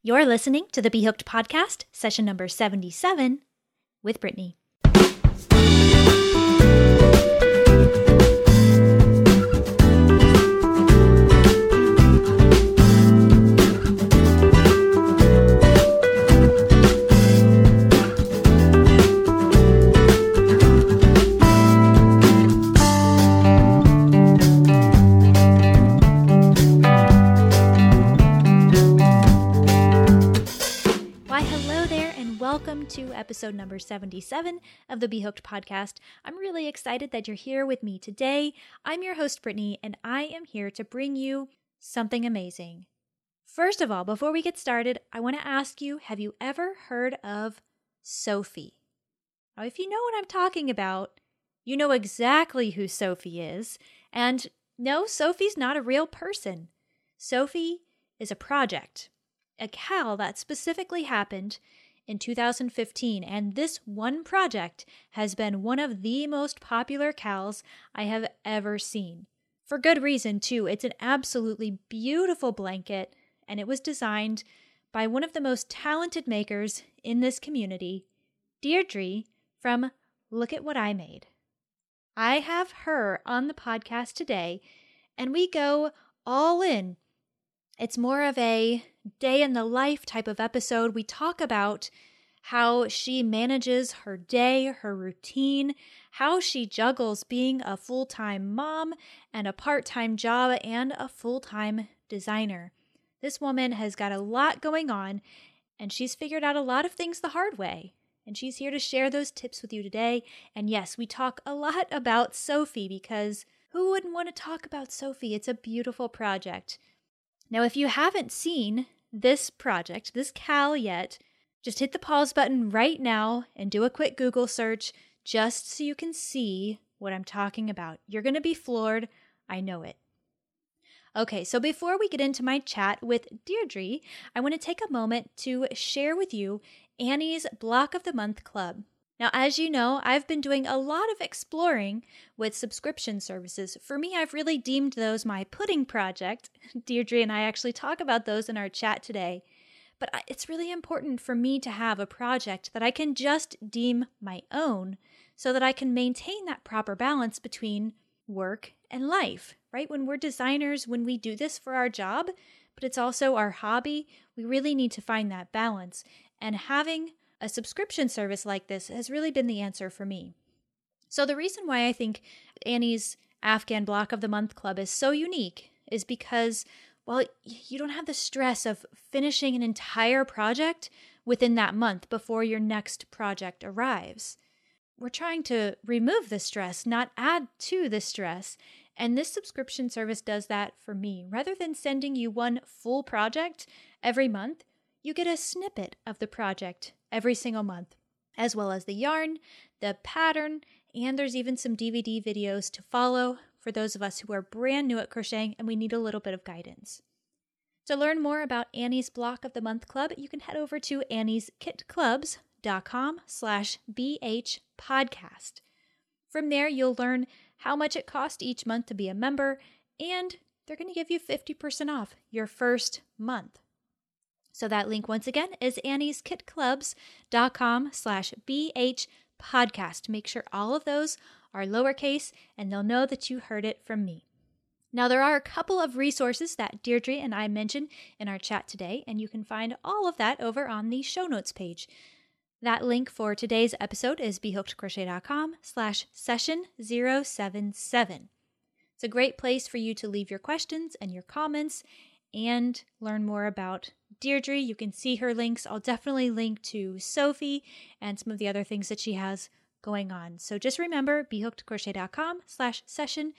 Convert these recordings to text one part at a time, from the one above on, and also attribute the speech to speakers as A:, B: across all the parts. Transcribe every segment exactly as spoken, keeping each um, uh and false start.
A: You're listening to the Be Hooked podcast, session number seventy-seven, with Brittany. Welcome to episode number seventy-seven of the Be Hooked podcast. I'm really excited that you're here with me today. I'm your host, Brittany, and I am here to bring you something amazing. First of all, before we get started, I want to ask you, have you ever heard of Sophie? Now, if you know what I'm talking about, you know exactly who Sophie is. And no, Sophie's not a real person. Sophie is a project, a cal that specifically happened in two thousand fifteen, and this one project has been one of the most popular cals I have ever seen. For good reason, too. It's an absolutely beautiful blanket, and it was designed by one of the most talented makers in this community, Deirdre from Look at What I Made. I have her on the podcast today, and we go all in. It's more of a day in the life type of episode. We talk about how she manages her day, her routine, how she juggles being a full-time mom and a part-time job and a full-time designer. This woman has got a lot going on, and she's figured out a lot of things the hard way. And she's here to share those tips with you today. And yes, we talk a lot about Sophie because who wouldn't want to talk about Sophie? It's a beautiful project. Now, if you haven't seen this project, this cal yet, just hit the pause button right now and do a quick Google search just so you can see what I'm talking about. You're going to be floored. I know it. Okay, so before we get into my chat with Deirdre, I want to take a moment to share with you Annie's Block of the Month Club. Now, as you know, I've been doing a lot of exploring with subscription services. For me, I've really deemed those my pudding project. Deirdre and I actually talk about those in our chat today. But it's really important for me to have a project that I can just deem my own so that I can maintain that proper balance between work and life, right? When we're designers, when we do this for our job, but it's also our hobby, we really need to find that balance. And having a subscription service like this has really been the answer for me. So the reason why I think Annie's Afghan Block of the Month Club is so unique is because, well, you don't have the stress of finishing an entire project within that month before your next project arrives. We're trying to remove the stress, not add to the stress. And this subscription service does that for me. Rather than sending you one full project every month, you get a snippet of the project every single month, as well as the yarn, the pattern, and there's even some D V D videos to follow for those of us who are brand new at crocheting and we need a little bit of guidance. To learn more about Annie's Block of the Month Club, you can head over to annieskitclubs.com slash BH podcast. From there, you'll learn how much it costs each month to be a member, and they're going to give you fifty percent off your first month. So that link, once again, is annieskitclubs.com slash BH podcast. Make sure all of those are lowercase, and they'll know that you heard it from me. Now, there are a couple of resources that Deirdre and I mentioned in our chat today, and you can find all of that over on the show notes page. That link for today's episode is behookedcrochet.com slash session 077. It's a great place for you to leave your questions and your comments and learn more about Deirdre. You can see her links. I'll definitely link to Sophie and some of the other things that she has going on. So just remember, behookedcrochet.com slash session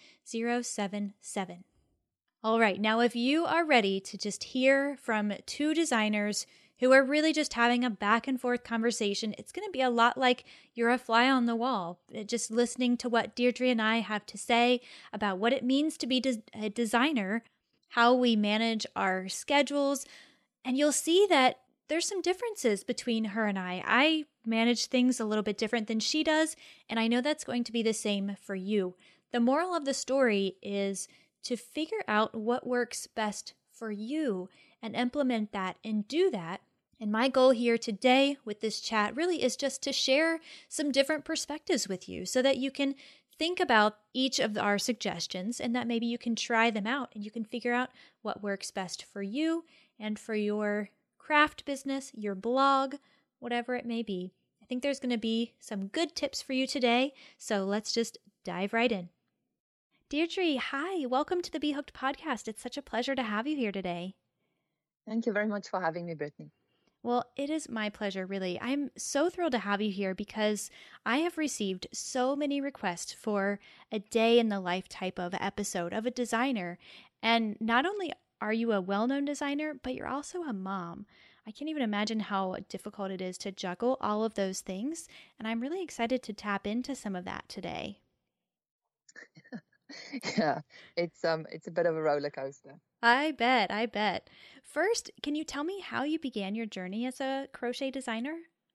A: 077. All right, now if you are ready to just hear from two designers who are really just having a back and forth conversation, it's going to be a lot like you're a fly on the wall, just listening to what Deirdre and I have to say about what it means to be des- a designer, how we manage our schedules, and you'll see that there's some differences between her and I. I manage things a little bit different than she does, and I know that's going to be the same for you. The moral of the story is to figure out what works best for you and implement that and do that. And my goal here today with this chat really is just to share some different perspectives with you so that you can think about each of our suggestions and that maybe you can try them out and you can figure out what works best for you and for your craft business, your blog, whatever it may be. I think there's going to be some good tips for you today, so let's just dive right in. Deirdre, hi, welcome to the Be Hooked podcast. It's such a pleasure to have you here today.
B: Thank you very much for having me, Brittany.
A: Well, it is my pleasure, really. I'm so thrilled to have you here because I have received so many requests for a day in the life type of episode of a designer. And not only are you a well-known designer, but you're also a mom. I can't even imagine how difficult it is to juggle all of those things. And I'm really excited to tap into some of that today.
B: Yeah, it's um, it's a bit of a roller coaster.
A: I bet, I bet. First, can you tell me how you began your journey as a crochet designer?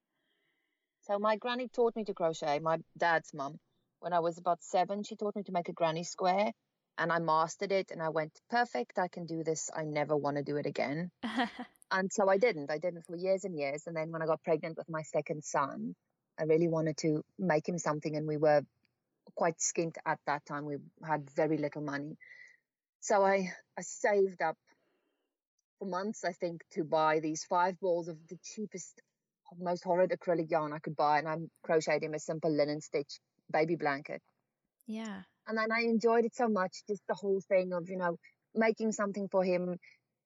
B: So my granny taught me to crochet, my dad's mum. When I was about seven, she taught me to make a granny square and I mastered it and I went, perfect, I can do this. I never want to do it again. And so I didn't. I didn't for years and years. And then when I got pregnant with my second son, I really wanted to make him something and we were quite skint at that time. We had very little money. So I, I saved up for months, I think, to buy these five balls of the cheapest, most horrid acrylic yarn I could buy. And I crocheted him a simple linen stitch baby blanket.
A: Yeah.
B: And then I enjoyed it so much, just the whole thing of, you know, making something for him,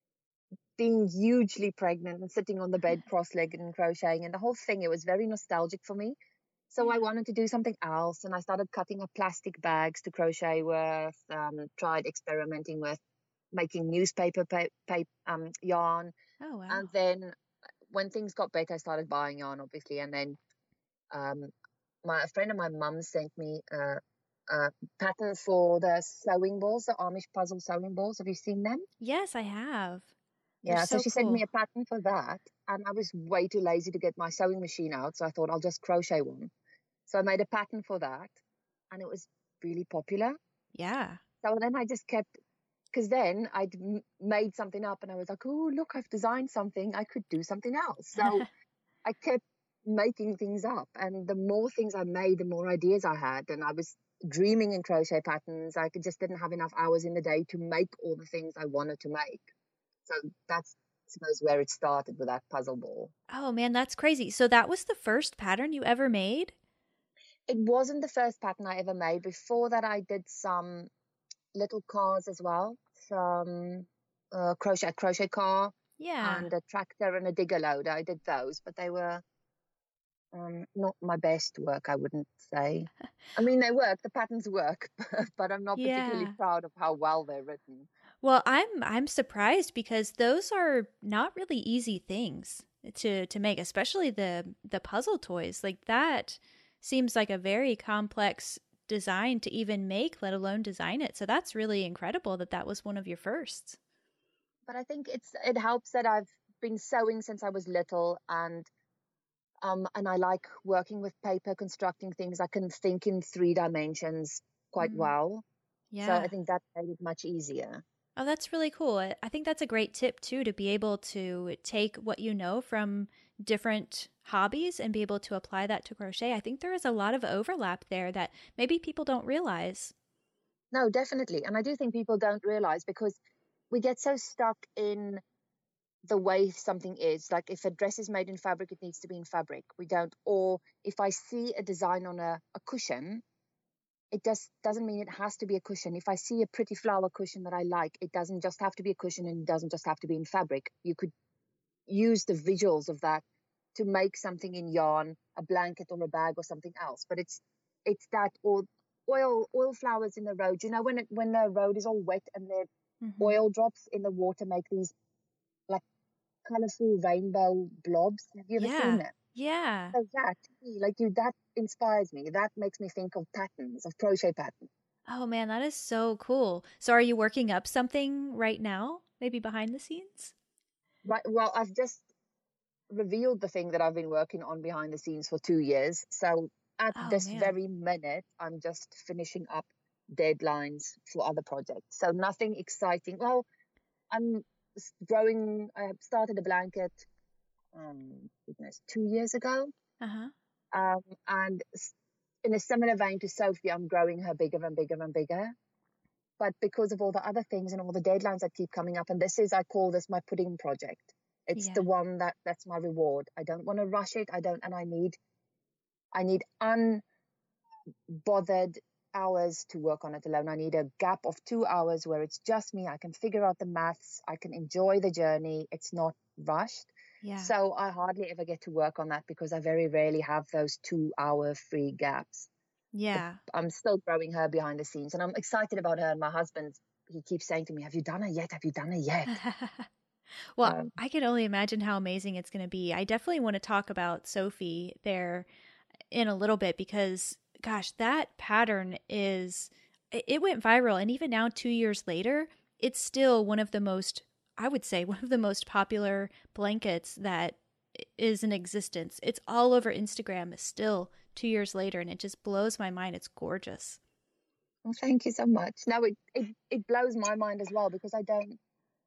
B: being hugely pregnant and sitting on the bed cross-legged and crocheting and the whole thing. It was very nostalgic for me. So yeah. I wanted to do something else, and I started cutting up plastic bags to crochet with, um, tried experimenting with making newspaper pa- pa- um, yarn.
A: Oh, wow.
B: And then when things got better, I started buying yarn, obviously. And then um, my a friend of my mum sent me a, a pattern for the sewing balls, the Amish puzzle sewing balls. Have you seen them?
A: Yes, I have.
B: Yeah,
A: so,
B: so she
A: cool.
B: sent me a pattern for that. And I was way too lazy to get my sewing machine out. So I thought I'll just crochet one. So I made a pattern for that, and it was really popular.
A: Yeah.
B: So then I just kept, because then I'd m- made something up and I was like, oh, look, I've designed something. I could do something else. So I kept making things up. And the more things I made, the more ideas I had. And I was dreaming in crochet patterns. I could, just didn't have enough hours in the day to make all the things I wanted to make. So that's, I suppose, where it started with that puzzle ball.
A: Oh, man, that's crazy. So that was the first pattern you ever made?
B: It wasn't the first pattern I ever made. Before that, I did some little cars as well. Some uh, crochet, crochet car.
A: Yeah.
B: And a tractor and a digger loader. I did those, but they were um, not my best work, I wouldn't say. I mean, they work, the patterns work, but I'm not
A: yeah.
B: particularly proud of how well they're written.
A: Well, I'm I'm surprised because those are not really easy things to to make, especially the the puzzle toys. Like that seems like a very complex design to even make, let alone design it. So that's really incredible that that was one of your firsts.
B: But I think it's it helps that I've been sewing since I was little, and um and I like working with paper, constructing things. I can think in three dimensions quite mm. well.
A: Yeah.
B: So I think that made it much easier.
A: Oh, that's really cool. I think that's a great tip too, to be able to take what you know from different hobbies and be able to apply that to crochet. I think there is a lot of overlap there that maybe people don't realize.
B: No, definitely. And I do think people don't realize because we get so stuck in the way something is. Like if a dress is made in fabric, it needs to be in fabric. We don't. Or if I see a design on a, a cushion, it just doesn't mean it has to be a cushion. If I see a pretty flower cushion that I like, it doesn't just have to be a cushion and it doesn't just have to be in fabric. You could use the visuals of that to make something in yarn, a blanket or a bag or something else. But it's it's that or oil oil flowers in the road. You know, when it when the road is all wet and the mm-hmm. oil drops in the water make these like colorful rainbow blobs. Have you ever
A: yeah.
B: seen that?
A: Yeah.
B: So that, like you, that inspires me. That makes me think of patterns, of crochet patterns.
A: Oh man, that is so cool. So are you working up something right now, maybe behind the scenes?
B: Right. Well, I've just revealed the thing that I've been working on behind the scenes for two years. So at
A: oh,
B: this
A: man.
B: very minute, I'm just finishing up deadlines for other projects. So nothing exciting. Well, I'm growing, I started a blanket, um, goodness, two years ago.
A: Uh-huh.
B: Um, and in a similar vein to Sophie, I'm growing her bigger and bigger and bigger. But because of all the other things and all the deadlines that keep coming up, and this is, I call this my pudding project. It's
A: Yeah.
B: the one that that's my reward. I don't want to rush it. I don't, and I need, I need unbothered hours to work on it alone. I need a gap of two hours where it's just me. I can figure out the maths. I can enjoy the journey. It's not rushed.
A: Yeah.
B: So I hardly ever get to work on that because I very rarely have those two hour free gaps.
A: Yeah.
B: I'm still growing her behind the scenes, and I'm excited about her. And my husband, he keeps saying to me, have you done it yet? Have you done it yet?
A: Well,
B: um,
A: I can only imagine how amazing it's going to be. I definitely want to talk about Sophie there in a little bit because, gosh, that pattern is, it went viral. And even now, two years later, it's still one of the most, I would say, one of the most popular blankets that is in existence. It's all over Instagram still two years later, and it just blows my mind. It's gorgeous.
B: well, thank you so much. Now, it, it, it blows my mind as well because I don't,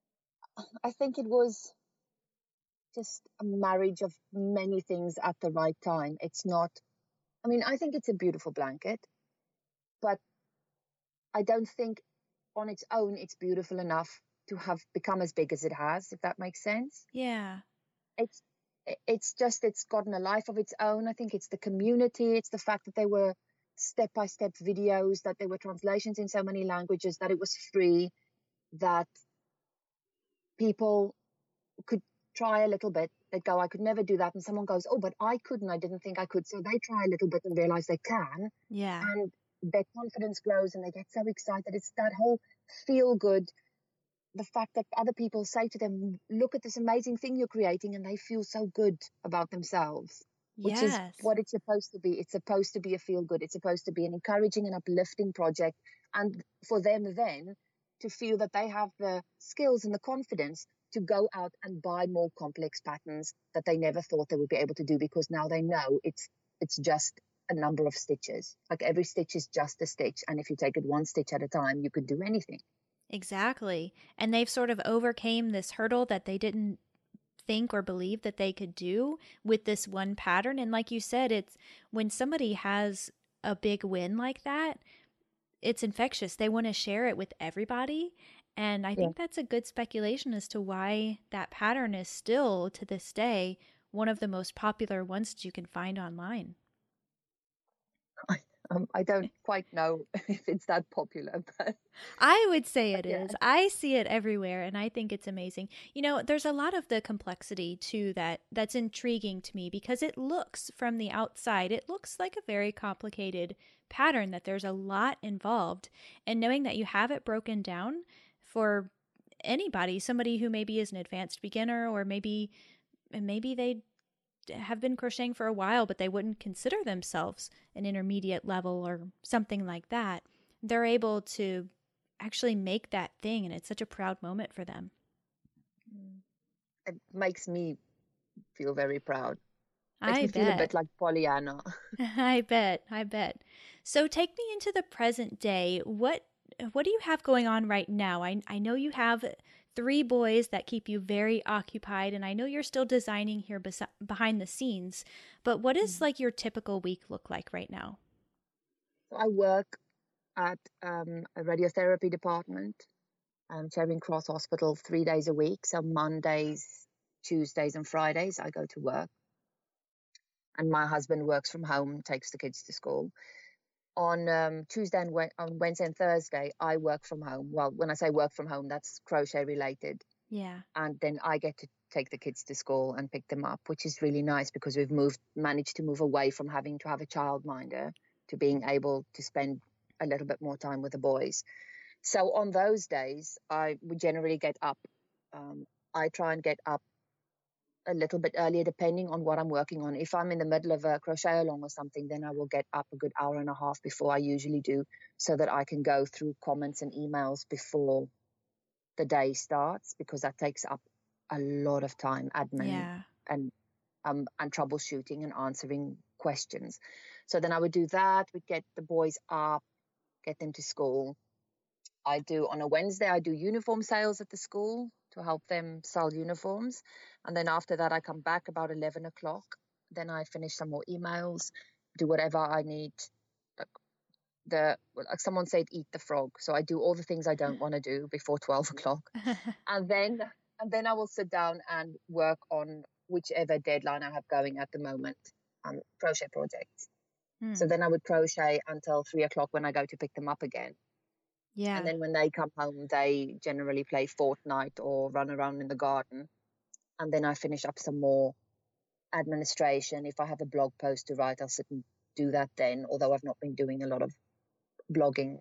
B: I think it was just a marriage of many things at the right time. It's not, I mean, I think it's a beautiful blanket, but I don't think on its own it's beautiful enough to have become as big as it has, if that makes sense.
A: Yeah.
B: It's it's just, it's gotten a life of its own. I think it's the community. It's the fact that they were step-by-step videos, that there were translations in so many languages, that it was free, that people could try a little bit. They'd go, I could never do that. And someone goes, oh, but I couldn't. I didn't think I could. So they try a little bit and realize they can.
A: Yeah.
B: And their confidence grows and they get so excited. It's that whole feel good. The fact that other people say to them, look at this amazing thing you're creating, and they feel so good about themselves, which
A: Yes.
B: is what it's supposed to be. It's supposed to be a feel good. It's supposed to be an encouraging and uplifting project. And for them then to feel that they have the skills and the confidence to go out and buy more complex patterns that they never thought they would be able to do, because now they know it's it's just a number of stitches. Like every stitch is just a stitch. And if you take it one stitch at a time, you could do anything.
A: Exactly. And they've sort of overcame this hurdle that they didn't think or believe that they could do with this one pattern. And like you said, it's when somebody has a big win like that, it's infectious. They want to share it with everybody. And I think yeah. that's a good speculation as to why that pattern is still, to this day, one of the most popular ones that you can find online.
B: I, um, I don't quite know if it's that popular, but
A: I would say it
B: yeah.
A: is. I see it everywhere, and I think it's amazing. You know, there's a lot of the complexity too that that's intriguing to me, because it looks from the outside, it looks like a very complicated pattern, that there's a lot involved. And knowing that you have it broken down for anybody, somebody who maybe is an advanced beginner, or maybe maybe they have been crocheting for a while, but they wouldn't consider themselves an intermediate level or something like that. They're able to actually make that thing, and it's such a proud moment for them.
B: It makes me feel very proud. It makes
A: I
B: me
A: bet.
B: feel a bit like Pollyanna.
A: I bet. I bet. So take me into the present day. What what do you have going on right now? I I know you have three boys that keep you very occupied, and I know you're still designing here bes- behind the scenes, but what does mm-hmm. like your typical week look like right now?
B: So I work at um, a radiotherapy department, um, Charing Cross Hospital, three days a week. So Mondays, Tuesdays and Fridays I go to work. And my husband works from home, takes the kids to school. On um, Tuesday and we- on Wednesday and Thursday, I work from home. Well, when I say work from home, that's crochet related.
A: Yeah.
B: And then I get to take the kids to school and pick them up, which is really nice because we've moved, managed to move away from having to have a childminder to being able to spend a little bit more time with the boys. So on those days, I would generally get up. Um, I try and get up a little bit earlier, depending on what I'm working on. If I'm in the middle of a crochet along or something, then I will get up a good hour and a half before I usually do, so that I can go through comments and emails before the day starts, because that takes up a lot of time, admin
A: yeah.
B: and um and troubleshooting and answering questions. So then I would do that. We'd get the boys up, get them to school. I do on a Wednesday, I do uniform sales at the school. to help them sell uniforms. And then after that, I come back about eleven o'clock. Then I finish some more emails, do whatever I need. Like the like someone said, eat the frog. So I do all the things I don't want to do before twelve o'clock. And then and then I will sit down and work on whichever deadline I have going at the moment, um, crochet projects. Hmm. So then I would crochet until three o'clock when I go to pick them up again.
A: Yeah.
B: And then when they come home, they generally play Fortnite or run around in the garden. And then I finish up some more administration. If I have a blog post to write, I'll sit and do that then, although I've not been doing a lot of blogging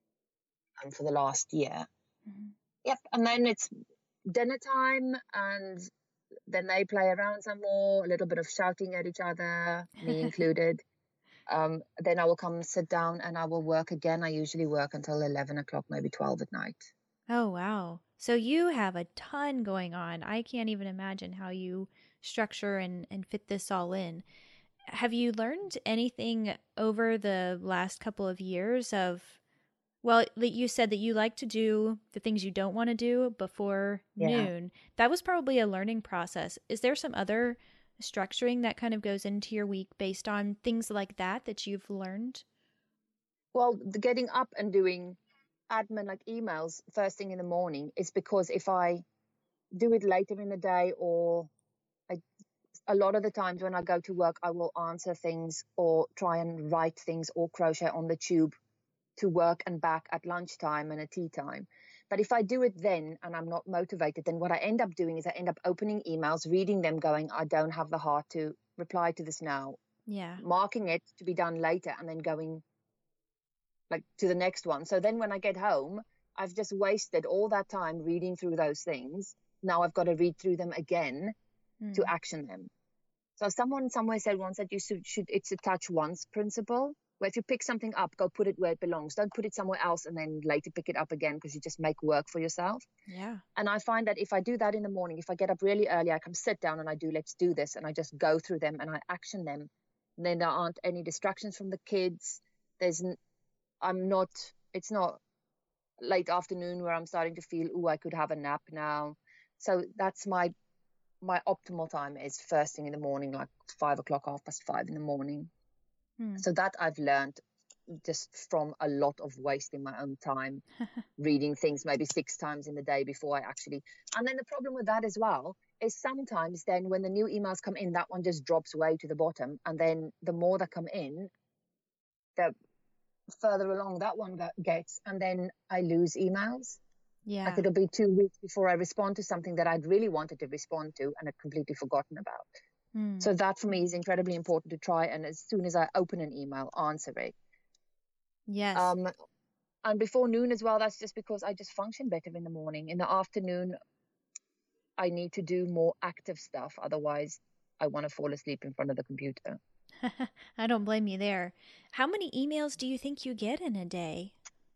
B: um, for the last year. Mm-hmm. Yep. And then it's dinner time, and then they play around some more, a little bit of shouting at each other, me included. Um, then I will come and sit down and I will work again. I usually work until eleven o'clock, maybe twelve at night.
A: Oh, wow. So you have a ton going on. I can't even imagine how you structure and, and fit this all in. Have you learned anything over the last couple of years of, well, you said that you like to do the things you don't want to do before yeah. noon. That was probably a learning process. Is there some other structuring that kind of goes into your week based on things like that that you've learned?
B: Well, the getting up and doing admin like emails first thing in the morning is because if I do it later in the day, or I, a lot of the times when I go to work, I will answer things or try and write things or crochet on the tube to work and back at lunchtime and at tea time. But if I do it then and I'm not motivated, then what I end up doing is I end up opening emails, reading them, going, I don't have the heart to reply to this now.
A: Yeah.
B: Marking it to be done later and then going like to the next one. So then when I get home, I've just wasted all that time reading through those things. Now I've got to read through them again mm. to action them. So someone somewhere said once that you should, should it's a touch once principle, where if you pick something up, go put it where it belongs. Don't put it somewhere else and then later pick it up again, because you just make work for yourself.
A: Yeah.
B: And I find that if I do that in the morning, if I get up really early, I come sit down and I do, let's do this. And I just go through them and I action them. And then there aren't any distractions from the kids. There's, I'm not, it's not late afternoon where I'm starting to feel, oh, I could have a nap now. So that's my, my optimal time is first thing in the morning, like five o'clock, half past five in the morning. So that I've learned just from a lot of wasting my own time reading things maybe six times in the day before I actually. And then the problem with that as well is sometimes then when the new emails come in, that one just drops way to the bottom. And then the more that come in, the further along that one gets. And then I lose emails.
A: Yeah.
B: Like it'll be two weeks before I respond to something that I'd really wanted to respond to and had completely forgotten about. Mm. So that for me is incredibly important to try. And as soon as I open an email, answer it.
A: Yes.
B: Um, and before noon as well, that's just because I just function better in the morning. In the afternoon, I need to do more active stuff. Otherwise, I want to fall asleep in front of the computer.
A: I don't blame you there. How many emails do you think you get in a day?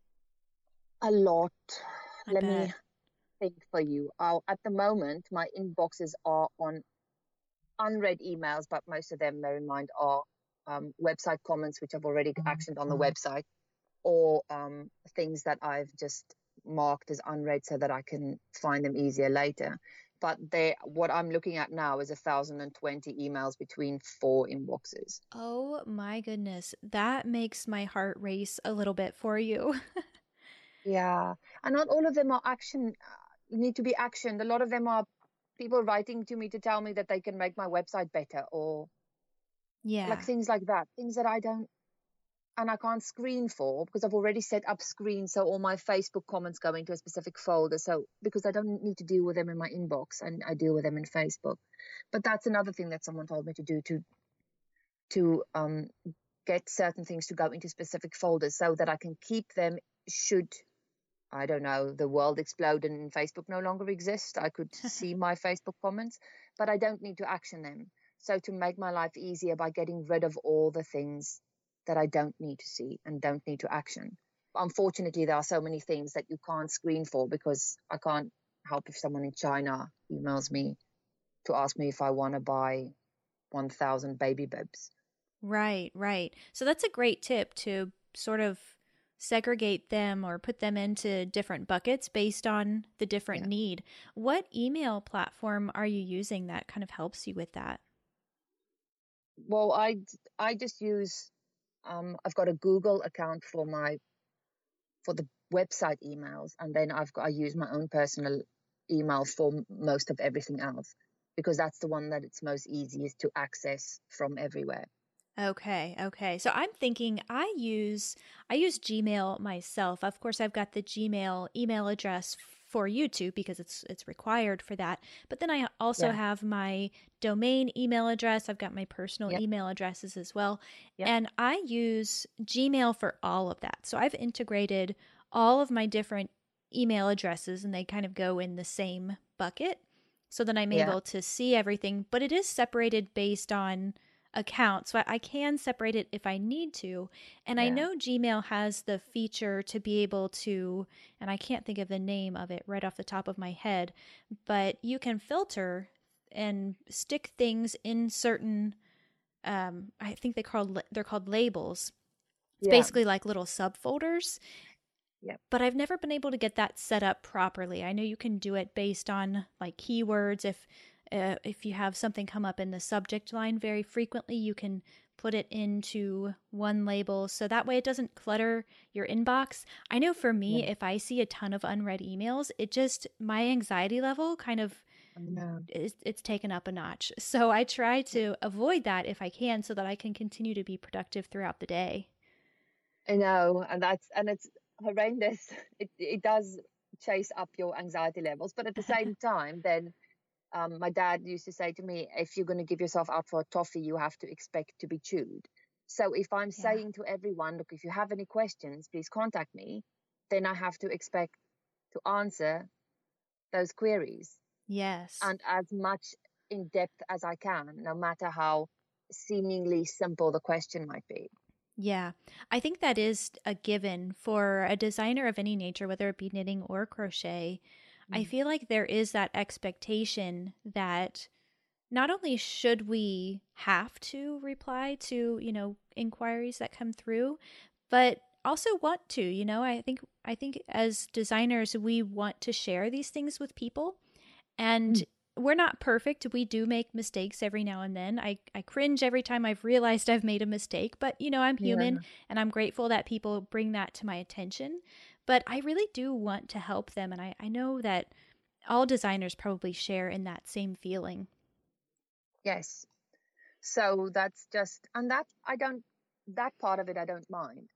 B: A lot.
A: I
B: Let
A: bet.
B: me think for you. I'll, at the moment, my inboxes are on unread emails, but most of them, bear in mind, are um, website comments, which I've already actioned on the website, or um, things that I've just marked as unread so that I can find them easier later. But they, what I'm looking at now is one thousand twenty emails between four inboxes.
A: Oh my goodness. That makes my heart race a little bit for you.
B: Yeah. And not all of them are action, need to be actioned. A lot of them are people writing to me to tell me that they can make my website better, or
A: yeah,
B: like things like that, things that I don't, and I can't screen for because I've already set up screens. So all my Facebook comments go into a specific folder. So because I don't need to deal with them in my inbox, and I deal with them in Facebook. But that's another thing that someone told me to do, to, to um, get certain things to go into specific folders so that I can keep them should, I don't know, the world explode and Facebook no longer exists. I could see my Facebook comments, but I don't need to action them. So to make my life easier by getting rid of all the things that I don't need to see and don't need to action. Unfortunately, there are so many things that you can't screen for, because I can't help if someone in China emails me to ask me if I want to buy one thousand baby bibs.
A: Right, right. So that's a great tip, to sort of segregate them or put them into different buckets based on the different
B: Yeah.
A: need. What email platform are you using that kind of helps you with that?
B: Well, I I just use um I've got a Google account for my for the website emails, and then I've got I use my own personal email for m- most of everything else, because that's the one that it's most easiest to access from everywhere.
A: Okay, okay. So I'm thinking I use I use Gmail myself. Of course, I've got the Gmail email address for YouTube because it's it's required for that. But then I also
B: Yeah,
A: have my domain email address. I've got my personal
B: yeah,
A: email addresses as well.
B: yeah,
A: And I use Gmail for all of that. So I've integrated all of my different email addresses and they kind of go in the same bucket so that I'm
B: yeah,
A: able to see everything, but it is separated based on account. So I, I can separate it if I need to. And I
B: yeah,
A: know Gmail has the feature to be able to, and I can't think of the name of it right off the top of my head, but you can filter and stick things in certain um I think they called they're called labels. It's
B: yeah,
A: basically like little subfolders,
B: yeah,
A: but I've never been able to get that set up properly. I know you can do it based on like keywords. If uh, if you have something come up in the subject line very frequently, you can put it into one label so that way it doesn't clutter your inbox. I know for
B: yeah.
A: me, if I see a ton of unread emails, it just my anxiety level kind of
B: I know.
A: is it's taken up a notch. So I try to avoid that if I can so that I can continue to be productive throughout the day.
B: I know, and that's and it's horrendous. It it does chase up your anxiety levels, but at the same time, then um, my dad used to say to me, if you're going to give yourself out for a toffee, you have to expect to be chewed. So if I'm
A: Yeah.
B: saying to everyone, look, if you have any questions, please contact me, then I have to expect to answer those queries
A: Yes.
B: and as much in depth as I can, no matter how seemingly simple the question might be.
A: Yeah, I think that is a given for a designer of any nature, whether it be knitting or crochet. I
B: Mm.
A: feel like there is that expectation that not only should we have to reply to, you know, inquiries that come through, but also want to, you know, I think I think as designers we want to share these things with people and
B: Mm.
A: we're not perfect. We do make mistakes every now and then. I, I cringe every time I've realized I've made a mistake, but you know, I'm human
B: Yeah.
A: and I'm grateful that people bring that to my attention. But I really do want to help them. And I, I know that all designers probably share in that same feeling.
B: Yes. So that's just, and that I don't, that part of it I don't mind.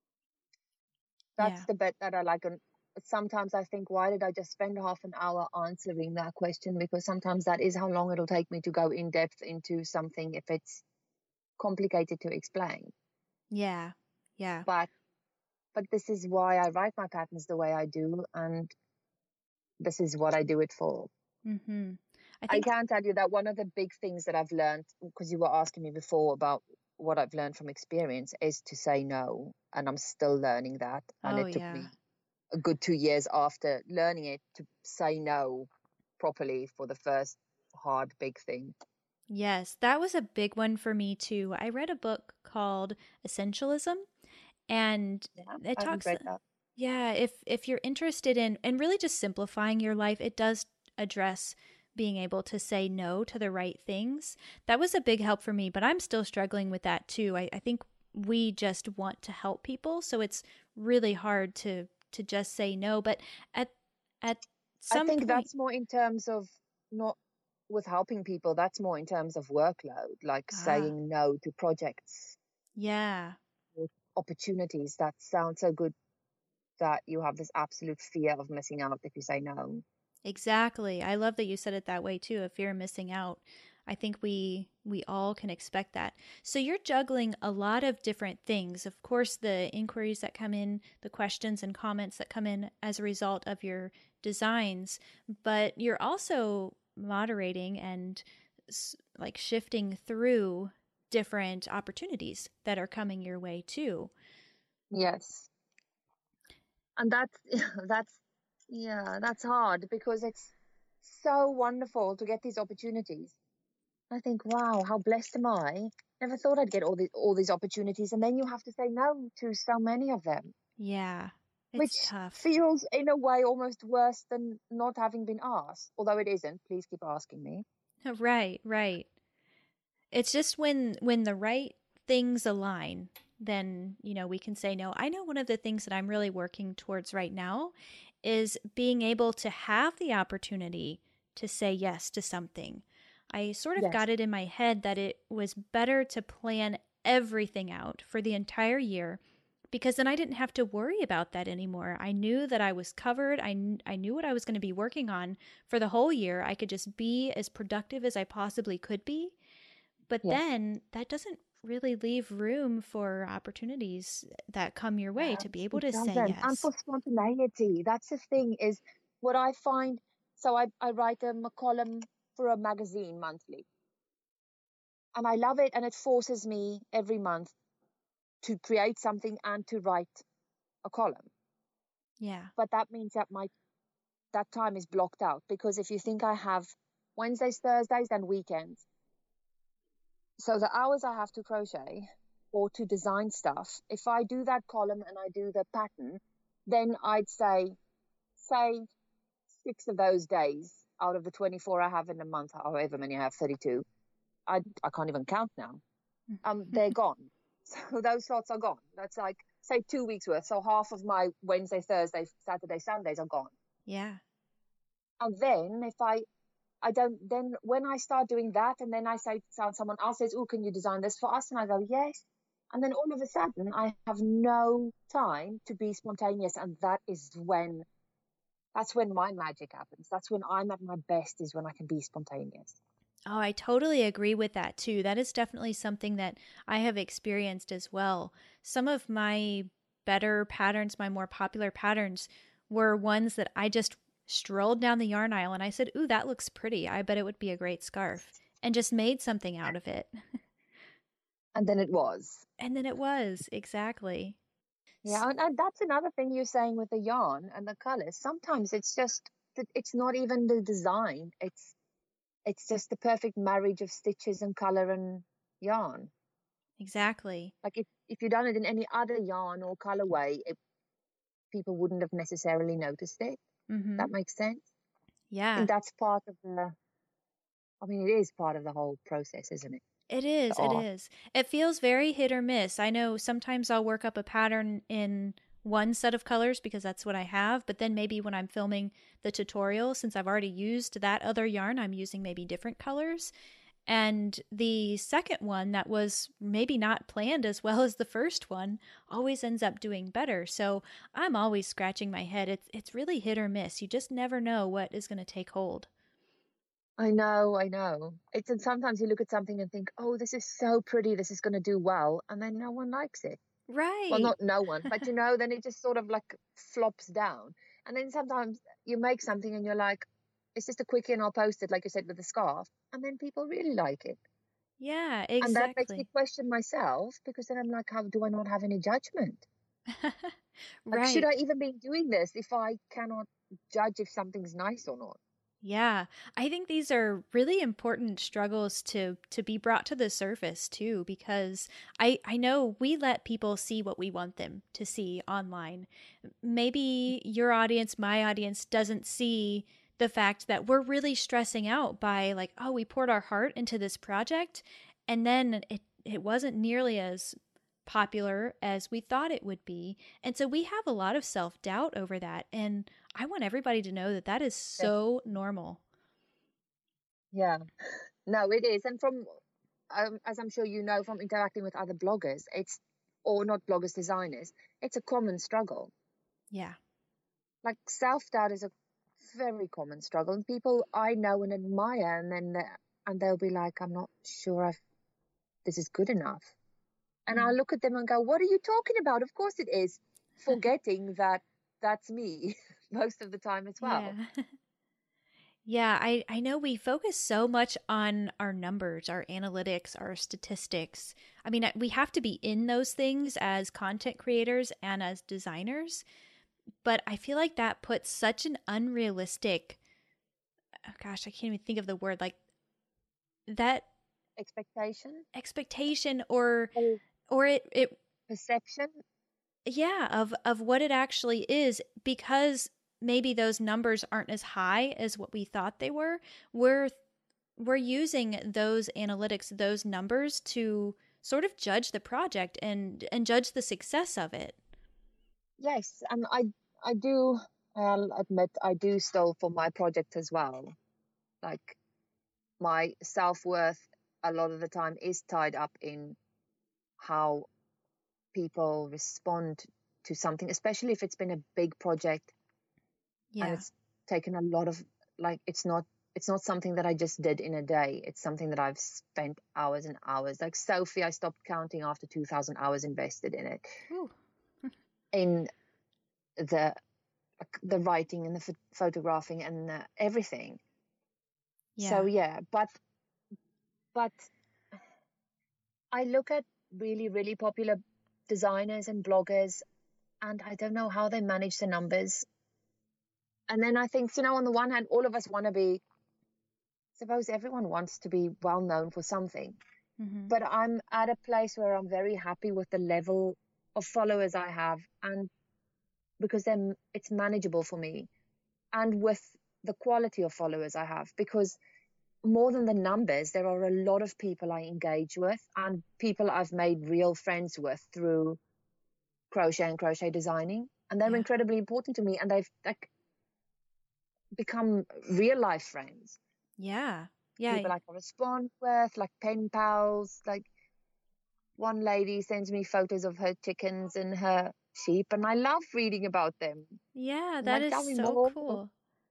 B: That's
A: Yeah.
B: the bit that I like. And sometimes I think, why did I just spend half an hour answering that question? Because sometimes that is how long it'll take me to go in depth into something if it's complicated to explain.
A: Yeah. Yeah.
B: But but this is why I write my patterns the way I do, and this is what I do it for.
A: Mm-hmm. I
B: I
A: think,
B: can tell you that one of the big things that I've learned, because you were asking me before about what I've learned from experience, is to say no. And I'm still learning that. And
A: oh,
B: it took
A: yeah.
B: me a good two years after learning it to say no properly for the first hard, big thing.
A: Yes, that was a big one for me too. I read a book called Essentialism and
B: Yeah,
A: it
B: I haven't
A: talks
B: read that.
A: yeah, if if you're interested in and really just simplifying your life, it does address being able to say no to the right things. That was a big help for me, but I'm still struggling with that too. I, I think we just want to help people, so it's really hard to to just say no. But at at
B: I
A: some
B: think
A: point,
B: that's more in terms of not with helping people, that's more in terms of workload, like
A: ah,
B: saying no to projects
A: yeah.
B: or opportunities that sound so good that you have this absolute fear of missing out if you say no.
A: Exactly. I love that you said it that way too, a fear of missing out. I think we we all can expect that. So you're juggling a lot of different things. Of course, the inquiries that come in, the questions and comments that come in as a result of your designs, but you're also moderating and s- like shifting through different opportunities that are coming your way too.
B: Yes. And that's that's yeah, that's hard because it's so wonderful to get these opportunities. I think, wow, how blessed am I? Never thought I'd get all these all these opportunities, and then you have to say no to so many of them.
A: Yeah, it's
B: which
A: tough.
B: feels in a way almost worse than not having been asked. Although it isn't. Please keep asking me.
A: Right, right. It's just when when the right things align, then, you know, we can say no. I know one of the things that I'm really working towards right now is being able to have the opportunity to say yes to something. I sort of
B: Yes.
A: got it in my head that it was better to plan everything out for the entire year because then I didn't have to worry about that anymore. I knew that I was covered. I, kn- I knew what I was going to be working on for the whole year. I could just be as productive as I possibly could be. But
B: Yes.
A: then that doesn't really leave room for opportunities that come your way
B: No,
A: to be able
B: it
A: to say
B: doesn't. And
A: yes.
B: for spontaneity, that's the thing is what I find. So I, I write a, a column for a magazine monthly, and I love it. And it forces me every month to create something and to write a column.
A: Yeah.
B: But that means that my that time is blocked out, because if you think I have Wednesdays, Thursdays, and weekends, so the hours I have to crochet or to design stuff, if I do that column and I do the pattern, then I'd say, say six of those days out of the twenty-four I have in a month, however many I have, thirty-two, I, I can't even count now. Um, they're gone. So those slots are gone. That's like, say, two weeks worth. So half of my Wednesday, Thursday, Saturday, Sundays are gone.
A: Yeah.
B: And then if I, I don't, then when I start doing that, and then I say, someone else says, oh, can you design this for us? And I go, yes. And then all of a sudden I have no time to be spontaneous. And that is when, that's when my magic happens. That's when I'm at my best, is when I can be spontaneous.
A: Oh, I totally agree with that too. That is definitely something that I have experienced as well. Some of my better patterns, my more popular patterns, were ones that I just strolled down the yarn aisle and I said, ooh, that looks pretty. I bet it would be a great scarf. And just made something out of it.
B: And then it was.
A: And then it was, exactly.
B: Yeah, and, and that's another thing you're saying with the yarn and the colors. Sometimes it's just, it's not even the design. It's it's just the perfect marriage of stitches and color and yarn.
A: Exactly.
B: Like if, if you'd done it in any other yarn or colorway, it, people wouldn't have necessarily noticed it.
A: Mm-hmm.
B: That makes sense. I
A: Yeah.
B: think that's part of the, I mean, it is part of the whole process, isn't it?
A: It
B: The
A: is, it
B: art.
A: is. It feels very hit or miss. I know sometimes I'll work up a pattern in one set of colors because that's what I have, but then maybe when I'm filming the tutorial, since I've already used that other yarn, I'm using maybe different colors. And the second one that was maybe not planned as well as the first one always ends up doing better. So I'm always scratching my head. It's it's really hit or miss. You just never know what is going to take hold.
B: I know, I know. It's, and sometimes you look at something and think, oh, this is so pretty, this is going to do well, and then no one likes it. Well,
A: Right.
B: not no one, but you know, then it just sort of like flops down. And then sometimes you make something and you're like, it's just a quickie and I'll post it, like you said, with the scarf. And then people really like it.
A: Yeah,
B: And that makes me
A: exactly.
B: question myself, because then I'm like, how do I not have any judgment? Like, should
A: Right.
B: I even be doing this if I cannot judge if something's nice or not?
A: Yeah, I think these are really important struggles to to be brought to the surface too, because I I know we let people see what we want them to see online. Maybe your audience, my audience doesn't see the fact that we're really stressing out by like, oh, we poured our heart into this project and then it it wasn't nearly as popular as we thought it would be. And so we have a lot of self-doubt over that, and I want everybody to know that that is
B: Yes.
A: so normal.
B: Yeah, no, it is. And from, um, as I'm sure you know from interacting with other bloggers, it's, or not bloggers, designers, it's a common struggle.
A: Yeah.
B: Like self-doubt is a very common struggle. And people I know and admire, and then they- and they'll be like, I'm not sure if this is good enough. And I
A: Mm.
B: look at them and go, what are you talking about? Of course it is. Forgetting that that's me most of the time as well.
A: Yeah. Yeah, I, I know we focus so much on our numbers, our analytics, our statistics. I mean, we have to be in those things as content creators and as designers, but I feel like that puts such an unrealistic, oh gosh, I can't even think of the word, like that
B: Expectation
A: expectation or
B: or
A: or it it
B: perception.
A: yeah, of of what it actually is, because maybe those numbers aren't as high as what we thought they were. We're we're using those analytics, those numbers to sort of judge the project and and judge the success of it.
B: Yes, and I I do, I'll admit, I do still for my project as well. Like, my self-worth a lot of the time is tied up in how people respond to something, especially if it's been a big project and
A: Yeah.
B: it's taken a lot of, like, it's not it's not something that I just did in a day. It's something that I've spent hours and hours. Like Sophie, I stopped counting after two thousand hours invested in it.
A: Ooh.
B: In the the writing and the ph- photographing and the everything.
A: Yeah.
B: So yeah, but but I look at really, really popular designers and bloggers, and I don't know how they manage the numbers. And then I think, you know, on the one hand, all of us want to be, suppose everyone wants to be well known for something.
A: Mm-hmm.
B: But I'm at a place where I'm very happy with the level of followers I have, and because then it's manageable for me, and with the quality of followers I have, because more than the numbers, there are a lot of people I engage with and people I've made real friends with through crochet and crochet designing, and they're
A: Yeah.
B: incredibly important to me, and they've like become real life friends.
A: Yeah. Yeah.
B: People I correspond with, like pen pals. Like, one lady sends me photos of her chickens and her sheep, and I love reading about them.
A: Yeah,
B: I'm
A: that
B: like,
A: is
B: tell me
A: so
B: more.
A: cool.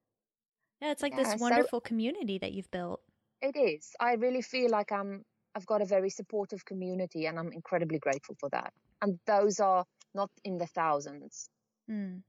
A: Yeah, it's like
B: Yeah,
A: this
B: so
A: wonderful community that you've built.
B: it is. I really feel like I'm I've got a very supportive community, and I'm incredibly grateful for that. And those are not in the thousands.
A: Mm.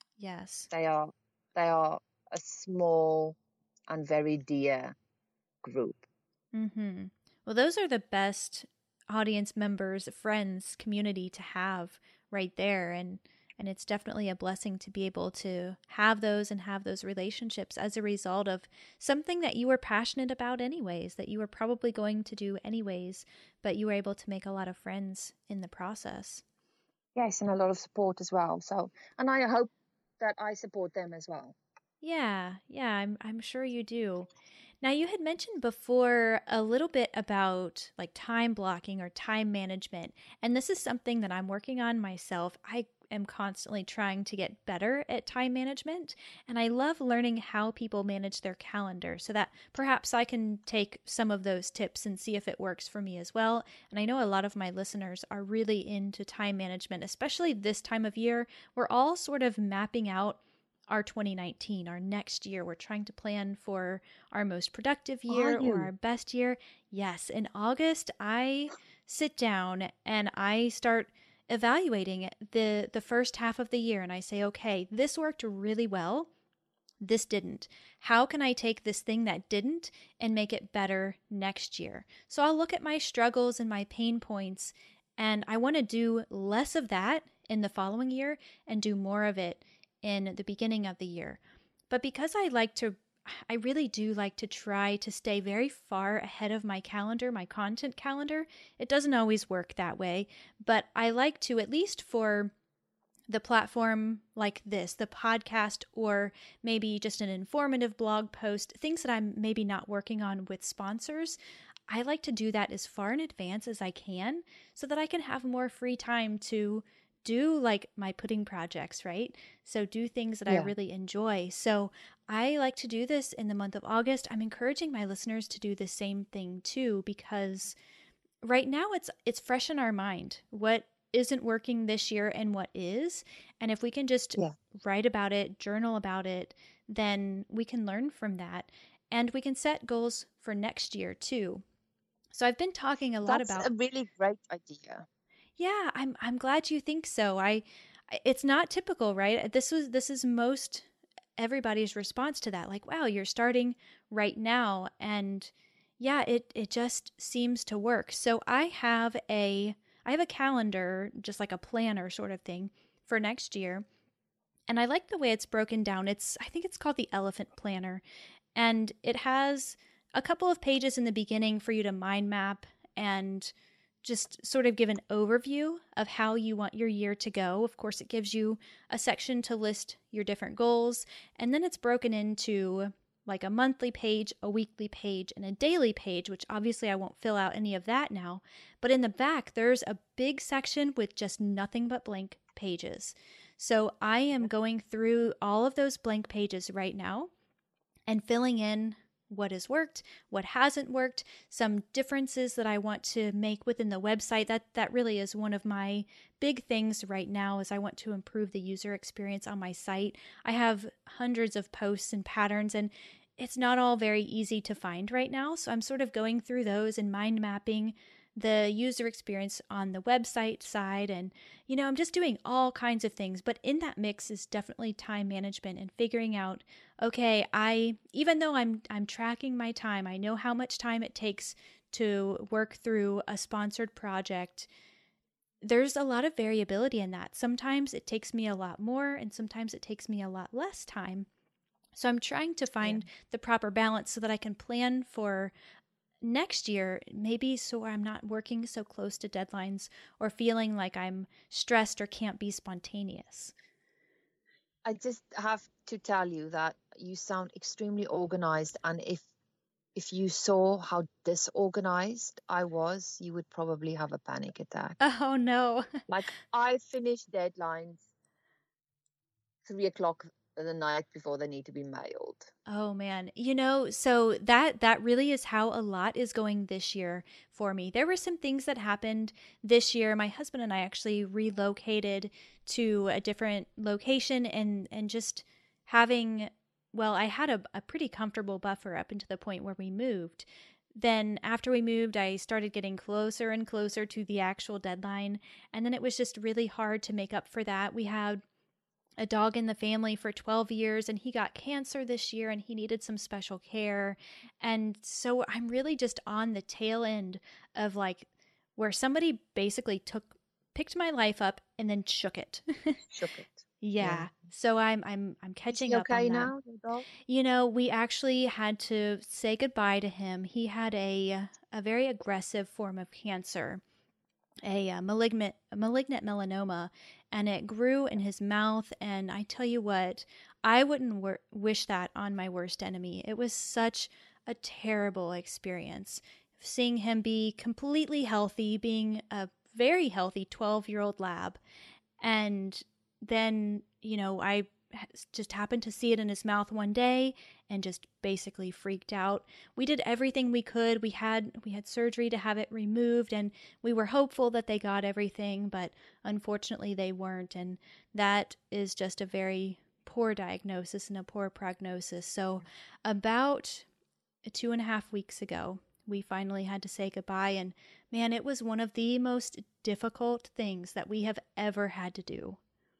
A: Yes.
B: They are they are a small and very dear group.
A: Mm-hmm. Well, those are the best audience members, friends, community to have right there. And and it's definitely a blessing to be able to have those and have those relationships as a result of something that you were passionate about anyways, that you were probably going to do anyways, but you were able to make a lot of friends in the process.
B: Yes, and a lot of support as well. So, and I hope that I support them as well.
A: Yeah, yeah, I'm I'm sure you do. Now, you had mentioned before a little bit about like time blocking or time management, and this is something that I'm working on myself. I am constantly trying to get better at time management, and I love learning how people manage their calendar so that perhaps I can take some of those tips and see if it works for me as well. And I know a lot of my listeners are really into time management, especially this time of year. We're all sort of mapping out our twenty nineteen, our next year. We're trying to plan for our most productive
B: Are
A: year or
B: you?
A: our best year. Yes, in August, I sit down and I start evaluating the the first half of the year, and I say, okay, this worked really well. This didn't. How can I take this thing that didn't and make it better next year? So I'll look at my struggles and my pain points, and I want to do less of that in the following year and do more of it in the beginning of the year. But because I like to, I really do like to try to stay very far ahead of my calendar, my content calendar. It doesn't always work that way, but I like to, at least for the platform like this, the podcast, or maybe just an informative blog post, things that I'm maybe not working on with sponsors, I like to do that as far in advance as I can so that I can have more free time to do like my pudding projects, right? So do things that I
B: Yeah.
A: really enjoy. So I like to do this in the month of August. I'm encouraging my listeners to do the same thing too, because right now it's it's fresh in our mind what isn't working this year and what is. And if we can just
B: Yeah.
A: write about it, journal about it, then we can learn from that. And we can set goals for next year too. So I've been talking a lot
B: That's
A: about
B: a really great idea.
A: Yeah, I'm I'm glad you think so. I it's not typical, right? This was this is most everybody's response to that. Like, wow, you're starting right now, and yeah, it it just seems to work. So I have a I have a calendar, just like a planner sort of thing for next year. And I like the way it's broken down. It's I think it's called the Elephant Planner, and it has a couple of pages in the beginning for you to mind map and just sort of give an overview of how you want your year to go. Of course, it gives you a section to list your different goals, and then it's broken into like a monthly page, a weekly page, and a daily page, which obviously I won't fill out any of that now. But in the back, there's a big section with just nothing but blank pages. So I am going through all of those blank pages right now and filling in what has worked, what hasn't worked, some differences that I want to make within the website. That that really is one of my big things right now, is I want to improve the user experience on my site. I have hundreds of posts and patterns, and it's not all very easy to find right now. So I'm sort of going through those and mind mapping the user experience on the website side. And, you know, I'm just doing all kinds of things. But in that mix is definitely time management and figuring out, okay, I, even though I'm, I'm tracking my time, I know how much time it takes to work through a sponsored project. There's a lot of variability in that. Sometimes it takes me a lot more, and sometimes it takes me a lot less time. So I'm trying to find yeah. the proper balance so that I can plan for next year, maybe so I'm not working so close to deadlines or feeling like I'm stressed or can't be spontaneous.
B: I just have to tell you that you sound extremely organized, and if if you saw how disorganized I was, you would probably have a panic attack.
A: Oh no.
B: Like, I finish deadlines three o'clock the night before they need to be mailed.
A: Oh man. You know, so that that really is how a lot is going this year for me. There were some things that happened this year. My husband and I actually relocated to a different location, and and just having, well, I had a, a pretty comfortable buffer up until the point where we moved. Then after we moved, I started getting closer and closer to the actual deadline, and then it was just really hard to make up for that. We had a dog in the family for twelve years, and he got cancer this year, and he needed some special care. And so I'm really just on the tail end of like where somebody basically took, picked my life up and then shook it.
B: Shook it.
A: Yeah. yeah. So I'm I'm I'm catching
B: Is he
A: up
B: okay
A: on that.
B: now, the dog?
A: You know, we actually had to say goodbye to him. He had a a very aggressive form of cancer, a, a malignant a malignant melanoma, and it grew in his mouth. And I tell you what, I wouldn't wor- wish that on my worst enemy. It was such a terrible experience, seeing him be completely healthy, being a very healthy twelve-year-old lab, and then, you know, I just happened to see it in his mouth one day and just basically freaked out. We did everything we could. We had we had surgery to have it removed, and we were hopeful that they got everything, but unfortunately they weren't, and that is just a very poor diagnosis and a poor prognosis. So about two and a half weeks ago, we finally had to say goodbye, and man, it was one of the most difficult things that we have ever had to do.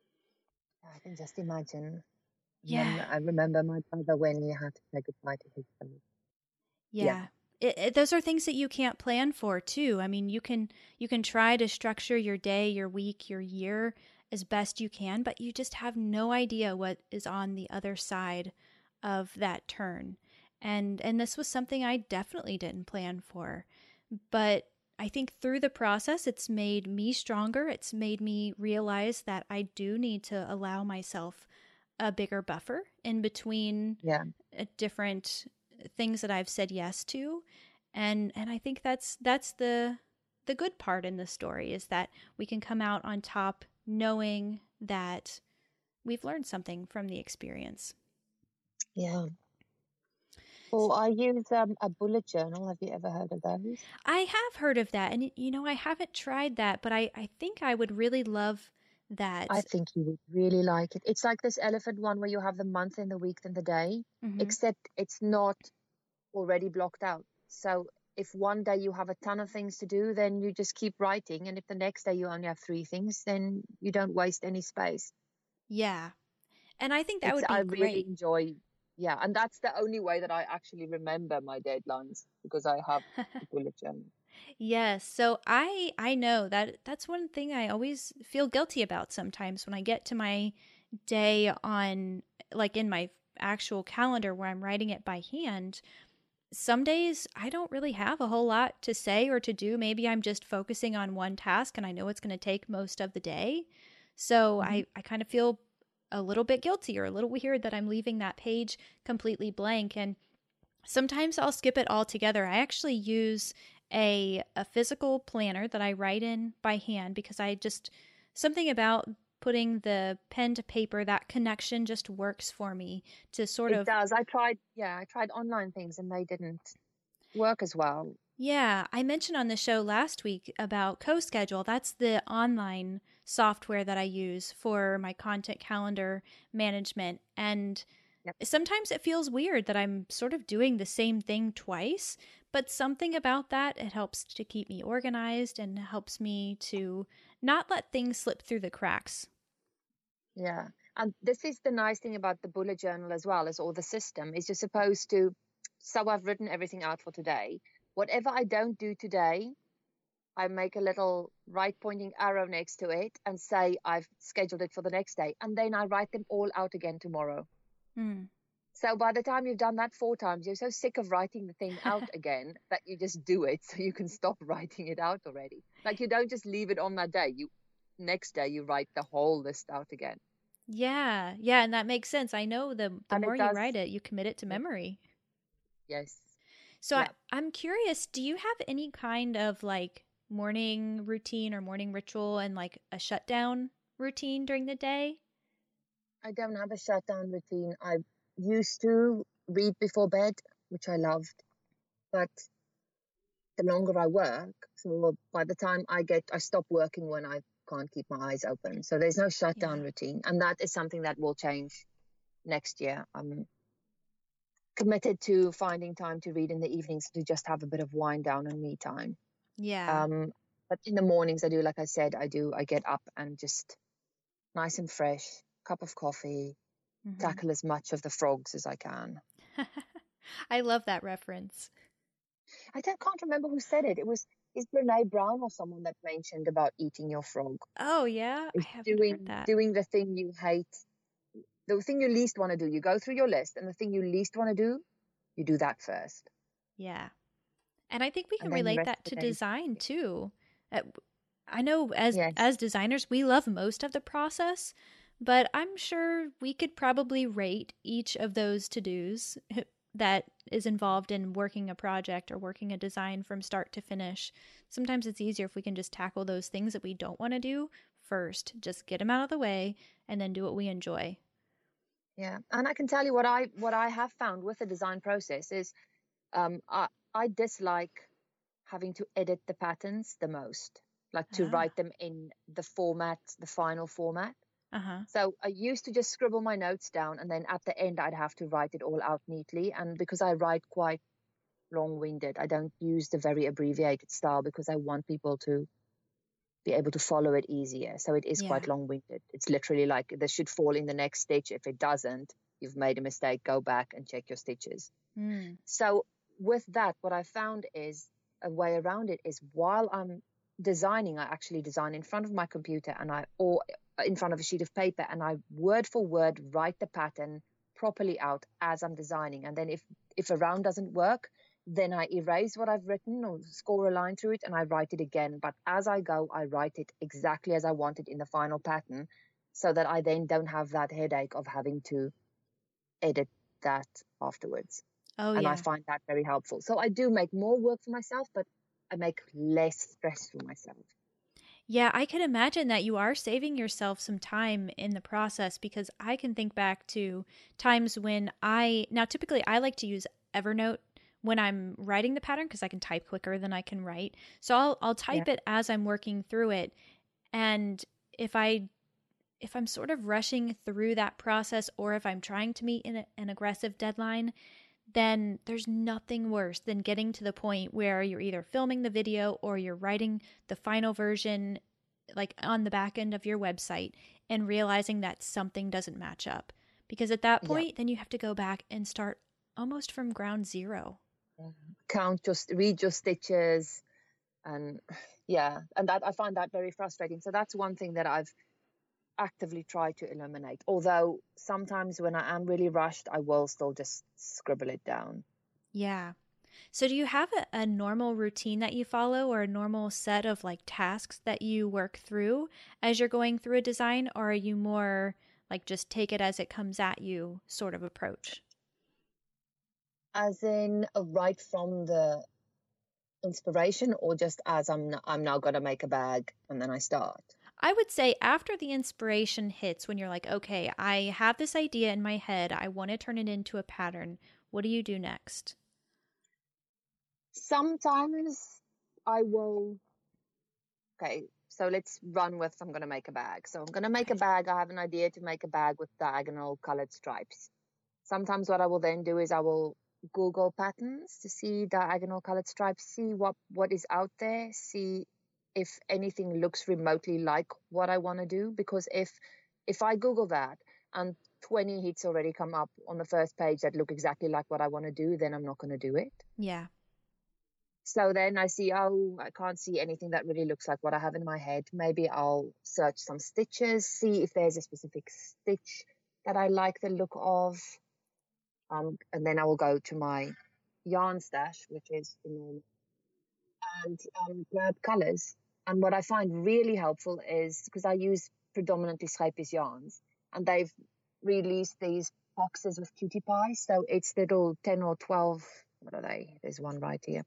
B: I can just imagine.
A: Yeah.
B: When I remember my brother when he had to say goodbye to his family.
A: Yeah.
B: yeah.
A: It, it, those are things that you can't plan for too. I mean, you can you can try to structure your day, your week, your year as best you can, but you just have no idea what is on the other side of that turn. And and this was something I definitely didn't plan for. But I think through the process, it's made me stronger. It's made me realize that I do need to allow myself a bigger buffer in between
B: yeah.
A: different things that I've said yes to. And and I think that's that's the the good part in the story, is that we can come out on top knowing that we've learned something from the experience.
B: Yeah. Well, I use um, a bullet journal. Have you ever heard of those?
A: I have heard of that. And, you know, I haven't tried that, but I, I think I would really love that.
B: I think you would really like it. It's like this elephant one where you have the month and the week and the day, mm-hmm. except it's not already blocked out. So if one day you have a ton of things to do, then you just keep writing. And if the next day you only have three things, then you don't waste any space.
A: Yeah. And I think that
B: it's,
A: would be
B: I
A: great.
B: really enjoy Yeah, and that's the only way that I actually remember my deadlines, because I have a bullet journal.
A: Yes, so I I know that that's one thing I always feel guilty about sometimes when I get to my day on, like in my actual calendar where I'm writing it by hand. some days I don't really have a whole lot to say or to do. Maybe I'm just focusing on one task and I know it's going to take most of the day. So
B: Hmm.
A: I, I kind of feel a little bit guilty or a little weird that I'm leaving that page completely blank. And sometimes I'll skip it altogether. I actually use a, a physical planner that I write in by hand because I just, something about putting the pen to paper, that connection just works for me to sort
B: It
A: of.
B: does. I tried, yeah, I tried online things and they didn't work as well.
A: Yeah, I mentioned on the show last week about CoSchedule. That's the online software that I use for my content calendar management. And
B: Yep.
A: sometimes it feels weird that I'm sort of doing the same thing twice, but something about that, it helps to keep me organized and helps me to not let things slip through the cracks.
B: Yeah. And this is the nice thing about the bullet journal as well, as or the system is you're supposed to, so I've written everything out for today. Whatever I don't do today, I make a little right pointing arrow next to it and say I've scheduled it for the next day. And then I write them all out again tomorrow.
A: Mm.
B: So by the time you've done that four times, you're so sick of writing the thing out again that you just do it so you can stop writing it out already. Like you don't just leave it on that day. You next day you write the whole list out again.
A: Yeah, yeah, and that makes sense. I know the the
B: And
A: more
B: it
A: you
B: does.
A: write it, you commit it to memory.
B: Yes.
A: So I,
B: Yeah.
A: I'm curious, do you have any kind of like morning routine or morning ritual and like a shutdown routine during the day?
B: I don't have a shutdown routine. I used to read before bed, which I loved, but the longer I work, so by the time I get, I stop working when I can't keep my eyes open. So there's no shutdown
A: Yeah.
B: routine. And that is something that will change next year. I'm committed to finding time to read in the evenings to just have a bit of wind down and me time.
A: Yeah.
B: Um, but in the mornings, I do, like I said, I do, I get up and just nice and fresh, cup of coffee,
A: Hmm.
B: tackle as much of the frogs as I can.
A: I love that reference.
B: I don't, can't remember who said it. It was, is Brene Brown or someone that mentioned about eating your frog.
A: Oh, yeah, I
B: Is
A: haven't heard
B: doing
A: that.
B: doing the thing you hate, the thing you least want to do. You go through your list, and the thing you least want to do, you do that first,
A: Yeah. And I think we can
B: and then the
A: relate
B: rest
A: that
B: of
A: to
B: the day.
A: design too. Uh, I know as
B: Yes.
A: as designers, we love most of the process, but I'm sure we could probably rate each of those to-dos that is involved in working a project or working a design from start to finish. Sometimes it's easier if we can just tackle those things that we don't want to do first, just get them out of the way and then do what we enjoy.
B: Yeah, and I can tell you what I what I have found with the design process is, um, I I dislike having to edit the patterns the most, like to
A: Ah.
B: write them in the format, the final format.
A: Uh-huh.
B: So I used to just scribble my notes down, and then at the end I'd have to write it all out neatly. And because I write quite long-winded, I don't use the very abbreviated style because I want people to be able to follow it easier. So it is
A: Yeah.
B: quite long-winded. It's literally like this should fall in the next stitch. If it doesn't, you've made a mistake. Go back and check your stitches.
A: Mm.
B: So with that, what I found is a way around it is while I'm designing, I actually design in front of my computer and I or in front of a sheet of paper, and I word for word write the pattern properly out as I'm designing. And then if if a round doesn't work, then I erase what I've written or score a line through it and I write it again. But as I go, I write it exactly as I want it in the final pattern, so that I then don't have that headache of having to edit that afterwards.
A: Oh,
B: And I
A: yeah.
B: find that very helpful. So I do make more work for myself, but I make less stress for myself.
A: Yeah, I can imagine that you are saving yourself some time in the process because I can think back to times when I, now typically I like to use Evernote when I'm writing the pattern because I can type quicker than I can write. So I'll I'll
B: Yeah.
A: type it as I'm working through it. And if I if I'm sort of rushing through that process or if I'm trying to meet an, an aggressive deadline, then there's nothing worse than getting to the point where you're either filming the video or you're writing the final version like on the back end of your website and realizing that something doesn't match up. Because at that
B: Yeah.
A: point, then you have to go back and start almost from ground zero.
B: Count, just read your stitches. And yeah, and that I find that very frustrating. So that's one thing that I've actively tried to eliminate. Although sometimes when I am really rushed, I will still just scribble it down.
A: Yeah. So do you have a, a normal routine that you follow or a normal set of like tasks that you work through as you're going through a design, or are you more like just take it as it comes at you sort of approach?
B: As in, uh, right from the inspiration, or just as I'm n- I'm now gonna make a bag and then I start?
A: I would say after the inspiration hits, when you're like, okay, I have this idea in my head, I want to turn it into a pattern. What do you do next?
B: Sometimes I will. Okay, so let's run with I'm gonna make a bag. So I'm gonna make a
A: Okay.
B: bag. I have an idea to make a bag with diagonal colored stripes. Sometimes what I will then do is I will Google patterns to see diagonal colored stripes, see what what is out there, see if anything looks remotely like what I want to do. Because if if I Google that and twenty hits already come up on the first page that look exactly like what I want to do, then I'm not going to do it.
A: Yeah.
B: So then I see, oh, I can't see anything that really looks like what I have in my head. Maybe I'll search some stitches, see if there's a specific stitch that I like the look of. Um, and then I will go to my yarn stash, which is enormous, and um, grab colors. And what I find really helpful is because I use predominantly Schaapjes yarns, and they've released these boxes with cutie pies. So it's little ten or twelve, what are they? There's one right here.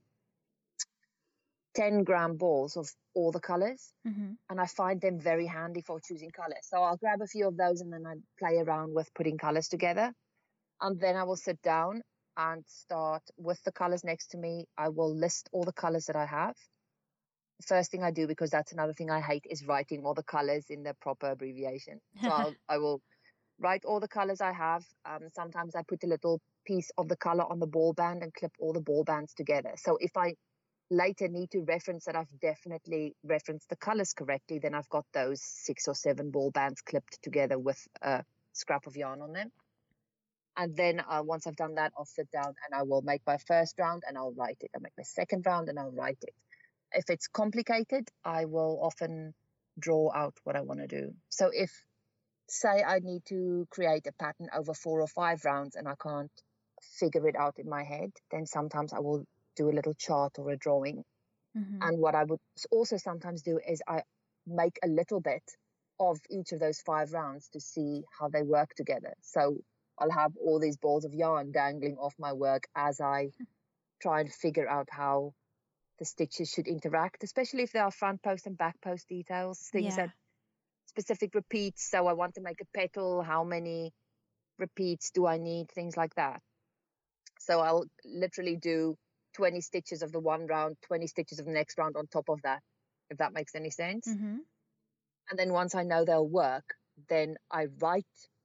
B: ten gram balls of all the colors.
A: Mm-hmm.
B: And I find them very handy for choosing colors. So I'll grab a few of those and then I play around with putting colors together. And then I will sit down and start with the colors next to me. I will list all the colors that I have. The first thing I do, because that's another thing I hate, is writing all the colors in the proper abbreviation. So I'll, I will write all the colors I have. Um, sometimes I put a little piece of the color on the ball band and clip all the ball bands together. So if I later need to reference that I've definitely referenced the colors correctly, then I've got those six or seven ball bands clipped together with a scrap of yarn on them. And then uh, once I've done that, I'll sit down and I will make my first round and I'll write it. I'll make my second round and I'll write it. If it's complicated, I will often draw out what I want to do. So if, say, I need to create a pattern over four or five rounds and I can't figure it out in my head, then sometimes I will do a little chart or a drawing.
A: Mm-hmm.
B: And what I would also sometimes do is I make a little bit of each of those five rounds to see how they work together. So I'll have all these balls of yarn dangling off my work as I try and figure out how the stitches should interact, especially if there are front post and back post details, things
A: Yeah.
B: that specific repeats. So I want to make a petal, how many repeats do I need, things like that. So I'll literally do twenty stitches of the one round, twenty stitches of the next round on top of that, if that makes any sense.
A: Mm-hmm.
B: And then once I know they'll work, then I write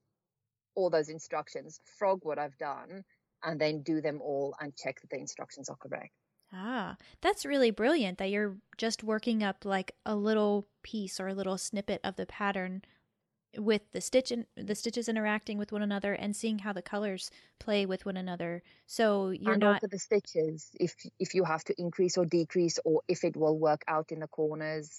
B: all those instructions, frog what I've done, and then do them all and check that the instructions are correct.
A: Ah, that's really brilliant that you're just working up like a little piece or a little snippet of the pattern with the stitch in, the stitches interacting with one another and seeing how the colors play with one another. So you're
B: And
A: not.
B: also the stitches, if if you have to increase or decrease, or if it will work out in the corners.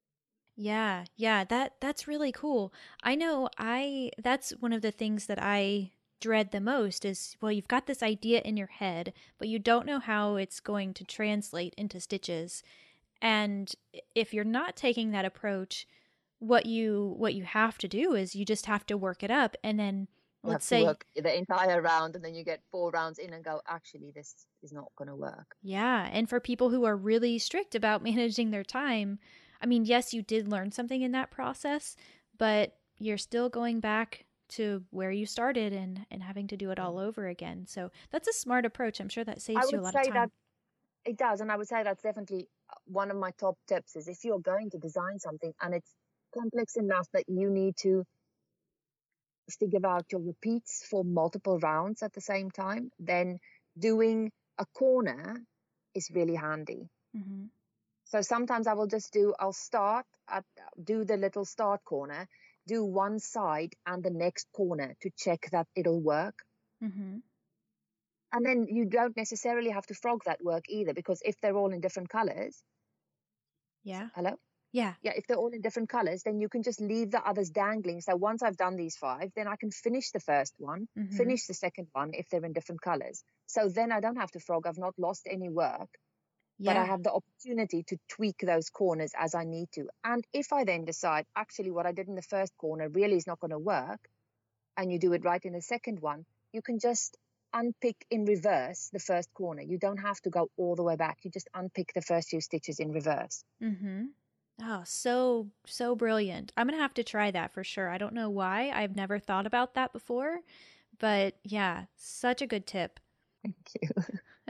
A: Yeah, yeah, that that's really cool. I know I that's one of the things that I dread the most is, well, you've got this idea in your head, but you don't know how it's going to translate into stitches. And if you're not taking that approach, what you what you have to do is you just have to work it up, and then
B: You
A: let's
B: have to
A: say,
B: work the entire round and then you get four rounds in and go, actually, this is not going to work.
A: yeah, and for people who are really strict about managing their time, I mean, yes, you did learn something in that process, but you're still going back to where you started and and having to do it all over again. So that's a smart approach. I'm sure that
B: I
A: saves you a
B: would
A: lot of
B: say that
A: time.
B: it does. And I would say that's definitely one of my top tips is if you're going to design something and it's complex enough that you need to figure out your repeats for multiple rounds at the same time, then doing a corner is really handy.
A: Mm-hmm.
B: So sometimes I will just do, I'll start at, do the little start corner, do one side and the next corner to check that it'll work.
A: Mm-hmm.
B: And then you don't necessarily have to frog that work either, because if they're all in different colors.
A: Yeah.
B: Hello?
A: Yeah.
B: Yeah, if they're all in different colors, then you can just leave the others dangling. So once I've done these five, then I can finish the first one,
A: Mm-hmm.
B: finish the second one if they're in different colors. So then I don't have to frog. I've not lost any work, but I
A: Yeah.
B: have the opportunity to tweak those corners as I need to. And if I then decide, actually, what I did in the first corner really is not going to work, and you do it right in the second one, you can just unpick in reverse the first corner. You don't have to go all the way back. You just unpick the first few stitches in reverse.
A: Mm-hmm. Oh, so, so brilliant. I'm going to have to try that for sure. I don't know why. I've never thought about that before, but yeah, such a good tip.
B: Thank you.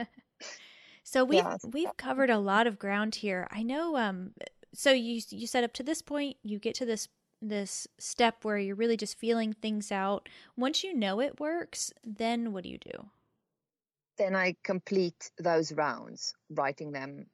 A: So we've
B: Yes.
A: we've covered a lot of ground here. I know um so you you said up to this point, you get to this this step where you're really just feeling things out. Once you know it works, then what do you do?
B: Then I complete those rounds, writing them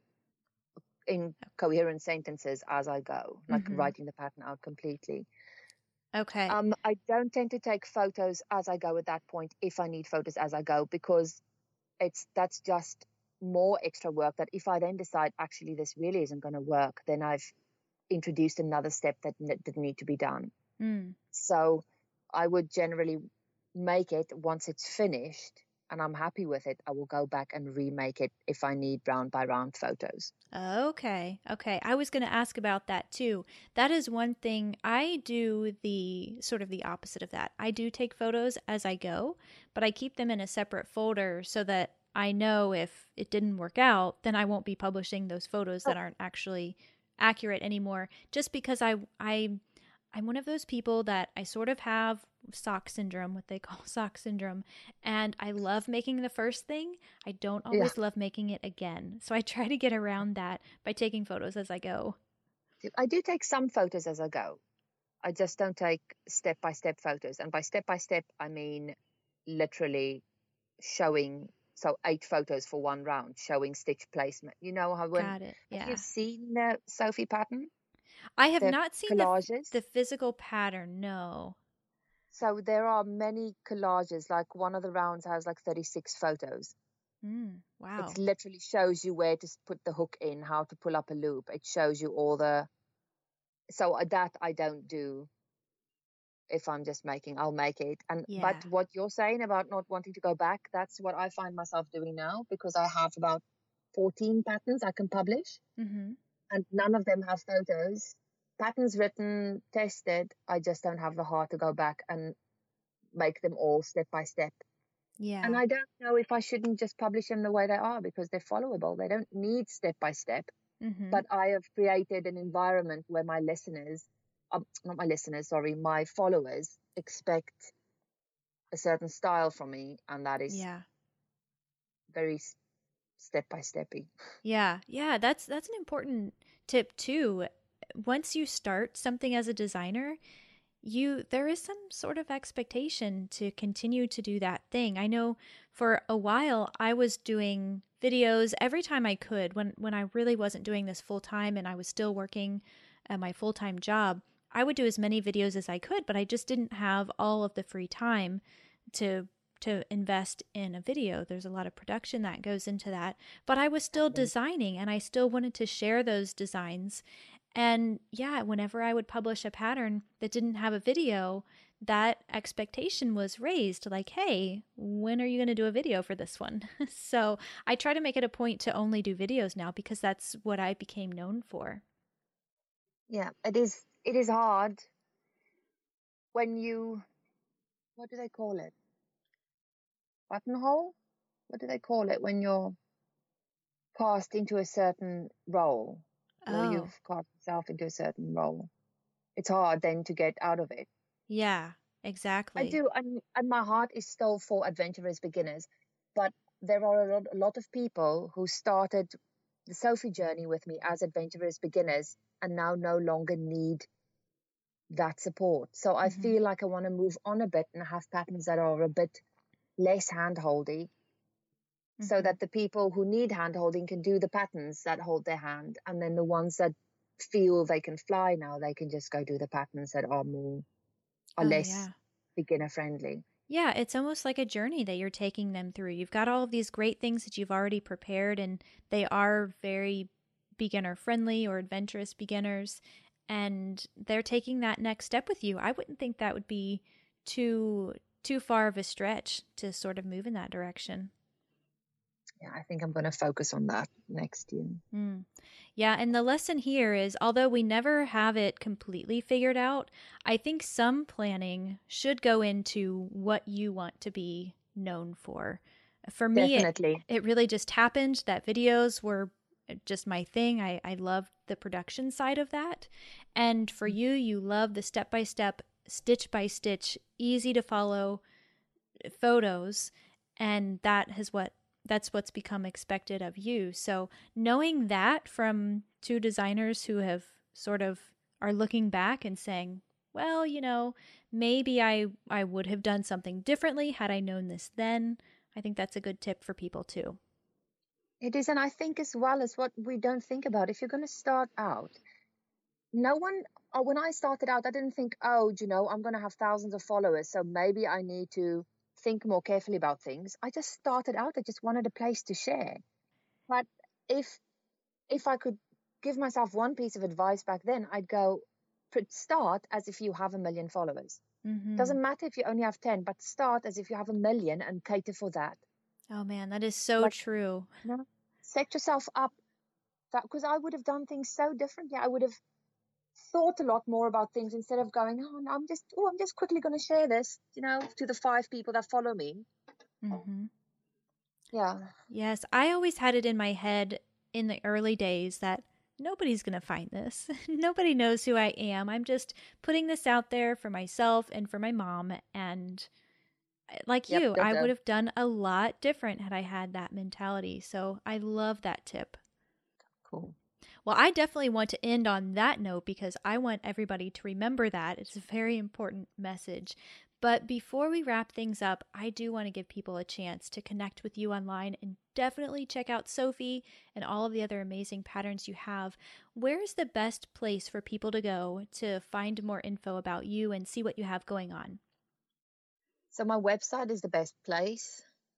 B: in coherent sentences as I go, like
A: Mm-hmm.
B: writing the pattern out completely.
A: Okay.
B: Um, I don't tend to take photos as I go at that point if I need photos as I go, because it's that's just more extra work that if I then decide actually this really isn't going to work, then I've introduced another step that n- didn't need to be done.
A: Mm.
B: So I would generally make it once it's finished and I'm happy with it. I will go back and remake it if I need round by round photos.
A: Okay. Okay. I was going to ask about that too. That is one thing I do the sort of the opposite of that. I do take photos as I go, but I keep them in a separate folder so that I know if it didn't work out, then I won't be publishing those photos
B: Oh,
A: that aren't actually accurate anymore just because I I I'm one of those people that I sort of have sock syndrome, what they call sock syndrome, and I love making the first thing. I don't
B: yeah.
A: always love making it again. So I try to get around that by taking photos as I go.
B: I do take some photos as I go. I just don't take step by step photos. And by step by step, I mean literally showing, so eight photos for one round, showing stitch placement. You know how when,
A: Got it.
B: have you
A: Yeah.
B: seen the Sophie pattern,
A: I have
B: the
A: not seen the
B: collages?
A: the physical pattern. No.
B: So there are many collages, like one of the rounds has like thirty-six photos.
A: Mm,
B: It
A: wow.
B: literally shows you where to s- put the hook in, how to pull up a loop. It shows you all the, so uh, that I don't do. If I'm just making, I'll make it. And but
A: Yeah.
B: what you're saying about not wanting to go back, that's what I find myself doing now, because I have about fourteen patterns I can publish,
A: Mhm.
B: and none of them have photos. Patterns written, tested. I just don't have the heart to go back and make them all step by step. And
A: Yeah.
B: I don't know if I shouldn't just publish them the way they are, because they're followable. They don't need step by step.
A: Mhm.
B: But I have created an environment where my listeners, um, not my listeners, sorry, my followers expect a certain style from me, and that is
A: Yeah.
B: very step by steppy.
A: Yeah, yeah, that's that's an important tip too. Once you start something as a designer, you there is some sort of expectation to continue to do that thing. I know for a while I was doing videos every time I could when when I really wasn't doing this full time and I was still working at my full-time job. I would do as many videos as I could, but I just didn't have all of the free time to to invest in a video. There's a lot of production that goes into that, but I was still designing and I still wanted to share those designs. And yeah, whenever I would publish a pattern that didn't have a video, that expectation was raised like, hey, when are you going to do a video for this one? So I try to make it a point to only do videos now because that's what I became known for.
B: Yeah, it is. It is hard when you, what do they call it? Buttonhole? What do they call it when you're cast into a certain role, or
A: Oh,
B: you've cast yourself into a certain role? It's hard then to get out of it.
A: yeah,
B: I
A: exactly.
B: do, and, and my heart is still for adventurous beginners, but there are a lot, a lot of people who started the Sophie journey with me as adventurous beginners and now no longer need that support. So I
A: Hmm.
B: feel like I want to move on a bit and have patterns that are a bit less handholdy, so
A: Hmm.
B: that the people who need handholding can do the patterns that hold their hand, and then the ones that feel they can fly now, they can just go do the patterns that are more, are
A: Oh,
B: less
A: yeah.
B: beginner friendly.
A: Yeah, it's almost like a journey that you're taking them through. You've got all of these great things that you've already prepared, and they are very beginner friendly or adventurous beginners, and they're taking that next step with you. I wouldn't think that would be too too far of a stretch to sort of move in that direction.
B: Yeah, I think I'm going to focus on that next year.
A: Mm. Yeah, and the lesson here is, although we never have it completely figured out, I think some planning should go into what you want to be known for. For me, it,
B: Definitely.
A: it really just happened that videos were just my thing. I, I loved the production side of that. And for you, you love the step-by-step, stitch-by-stitch, easy to follow photos. And that is what that's what's become expected of you. So knowing that from two designers who have sort of are looking back and saying, well, you know, maybe I, I would have done something differently had I known this then. I think that's a good tip for people too.
B: It is. And I think as well as what we don't think about, if you're going to start out, no one, uh, when I started out, I didn't think, oh, you know, I'm going to have thousands of followers, so maybe I need to think more carefully about things. I just started out. I just wanted a place to share. But if if I could give myself one piece of advice back then, I'd go, start as if you have a million followers.
A: Mm-hmm.
B: Doesn't matter if you only have ten, but start as if you have a million and cater for that.
A: Oh man, that is so
B: like,
A: true.
B: You know, set yourself up, because I would have done things so differently. I would have thought a lot more about things instead of going, oh, no, I'm just, oh, I'm just quickly going to share this, you know, to the five people that follow me.
A: Mm-hmm.
B: Yeah.
A: Yes, I always had it in my head in the early days that nobody's going to find this. Nobody knows who I am. I'm just putting this out there for myself and for my mom. And like
B: Yep,
A: you, I
B: uh,
A: would have done a lot different had I had that mentality. So I love that tip.
B: Cool.
A: Well, I definitely want to end on that note because I want everybody to remember that. It's a very important message. But before we wrap things up, I do want to give people a chance to connect with you online and definitely check out Sophie and all of the other amazing patterns you have. Where is the best place for people to go to find more info about you and see what you have going on?
B: So my website is the best place.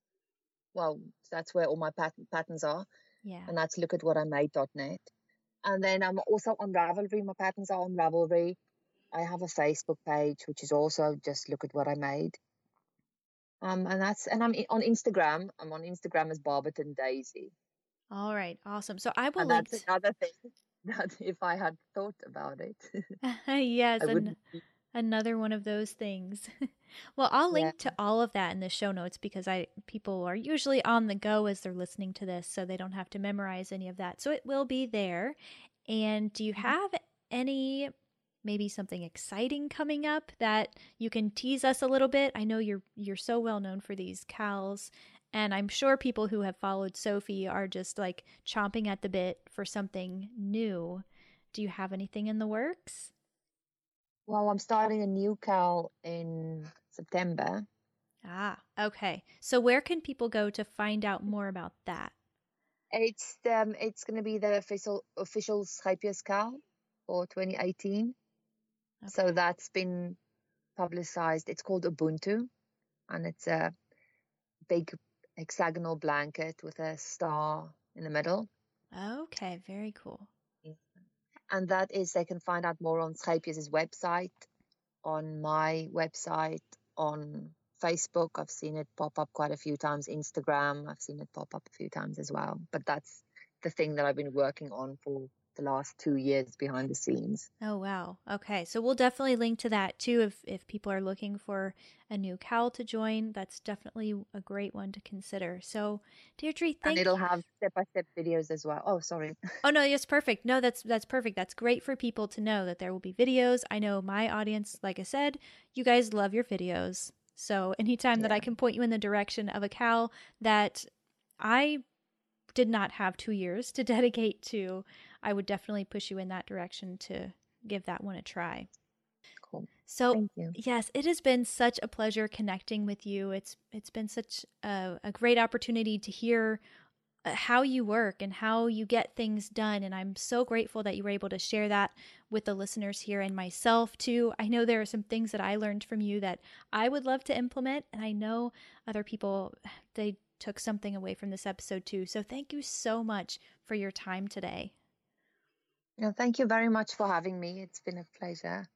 B: Well, that's where all my pat- patterns are.
A: Yeah.
B: And that's look at what I made dot net. And then I'm also on Ravelry. My patterns are on Ravelry. I have a Facebook page, which is also just look at what I made. Um, and that's and I'm on Instagram. I'm on Instagram as Barberton Daisy.
A: All right, awesome. So I will
B: and
A: link.
B: That's t- another thing that if I had thought about it,
A: yes,
B: I
A: and
B: wouldn't.
A: another one of those things. Well, I'll
B: Yeah.
A: link to all of that in the show notes because I people are usually on the go as they're listening to this, so they don't have to memorize any of that. So it will be there. And do you have any maybe something exciting coming up that you can tease us a little bit? I know you're you're so well known for these cowls, and I'm sure people who have followed Sophie are just like chomping at the bit for something new. Do you have anything in the works?
B: Well, I'm starting a new cowl in September.
A: Ah, okay. So where can people go to find out more about that?
B: It's um, it's going to be the official official Skypius cowl for twenty eighteen.
A: Okay.
B: So that's been publicized. It's called Ubuntu, and it's a big hexagonal blanket with a star in the middle.
A: Okay, very cool.
B: And that is, they can find out more on Skypius' website, on my website, on Facebook. I've seen it pop up quite a few times. Instagram, I've seen it pop up a few times as well. But that's the thing that I've been working on for the last two years behind the scenes.
A: Oh, wow. Okay. So we'll definitely link to that too if, if people are looking for a new cowl to join. That's definitely a great one to consider. So, Deirdre, thank
B: And it'll have step-by-step videos as well. Oh, sorry.
A: Oh, no, yes, perfect. No, that's that's perfect. That's great for people to know that there will be videos. I know my audience, like I said, you guys love your videos. So anytime
B: Yeah.
A: that I can point you in the direction of a cowl that I did not have two years to dedicate to, I would definitely push you in that direction to give that one a try.
B: Cool.
A: So,
B: Thank you.
A: yes, it has been such a pleasure connecting with you. It's it's been such a, a great opportunity to hear how you work and how you get things done. And I'm so grateful that you were able to share that with the listeners here and myself too. I know there are some things that I learned from you that I would love to implement. And I know other people, they took something away from this episode too. So thank you so much for your time today.
B: No, thank you very much for having me. It's been a pleasure.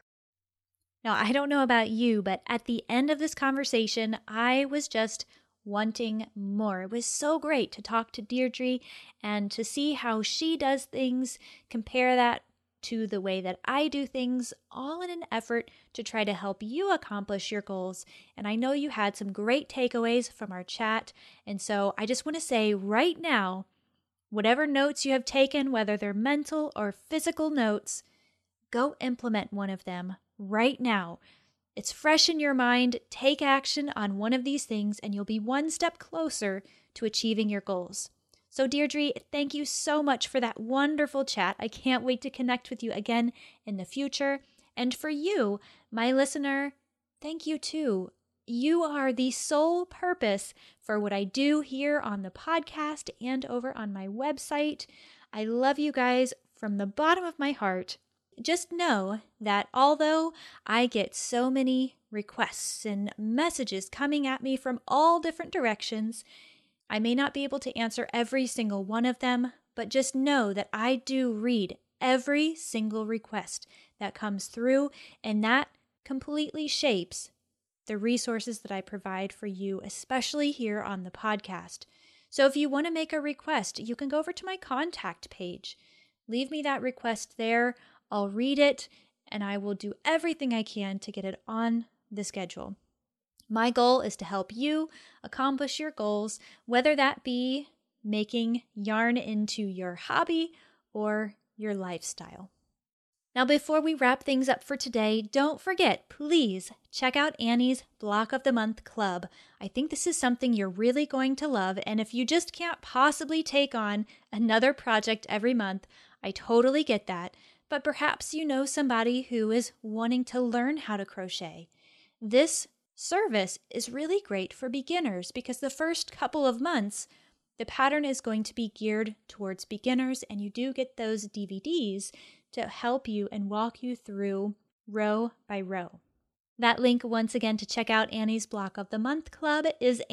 A: Now, I don't know about you, but at the end of this conversation, I was just wanting more. It was so great to talk to Deirdre and to see how she does things, compare that to the way that I do things, all in an effort to try to help you accomplish your goals. And I know you had some great takeaways from our chat. And so I just want to say right now, whatever notes you have taken, whether they're mental or physical notes, go implement one of them right now. It's fresh in your mind. Take action on one of these things, and you'll be one step closer to achieving your goals. So Deirdre, thank you so much for that wonderful chat. I can't wait to connect with you again in the future. And for you, my listener, thank you too. You are the sole purpose for what I do here on the podcast and over on my website. I love you guys from the bottom of my heart. Just know that although I get so many requests and messages coming at me from all different directions, I may not be able to answer every single one of them, but just know that I do read every single request that comes through, and that completely shapes the resources that I provide for you, especially here on the podcast. So if you want to make a request, you can go over to my contact page. Leave me that request there. I'll read it, and I will do everything I can to get it on the schedule. My goal is to help you accomplish your goals, whether that be making yarn into your hobby or your lifestyle. Now, before we wrap things up for today, don't forget, please check out Annie's Block of the Month Club. I think this is something you're really going to love, and if you just can't possibly take on another project every month, I totally get that, but perhaps you know somebody who is wanting to learn how to crochet. This service is really great for beginners because the first couple of months, the pattern is going to be geared towards beginners, and you do get those D V Ds to help you and walk you through row by row. That link, once again, to check out Annie's Block of the Month Club is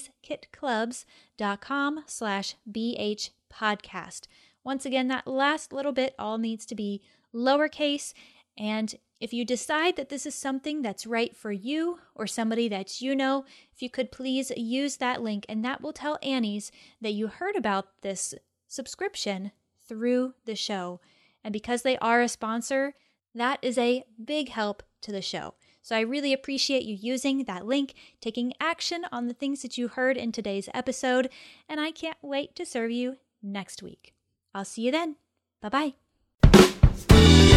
A: annieskitclubs.com slash BH podcast. Once again, that last little bit all needs to be lowercase, and if you decide that this is something that's right for you or somebody that you know, if you could please use that link, and that will tell Annie's that you heard about this subscription through the show. And because they are a sponsor, that is a big help to the show. So I really appreciate you using that link, taking action on the things that you heard in today's episode, and I can't wait to serve you next week. I'll see you then. Bye-bye.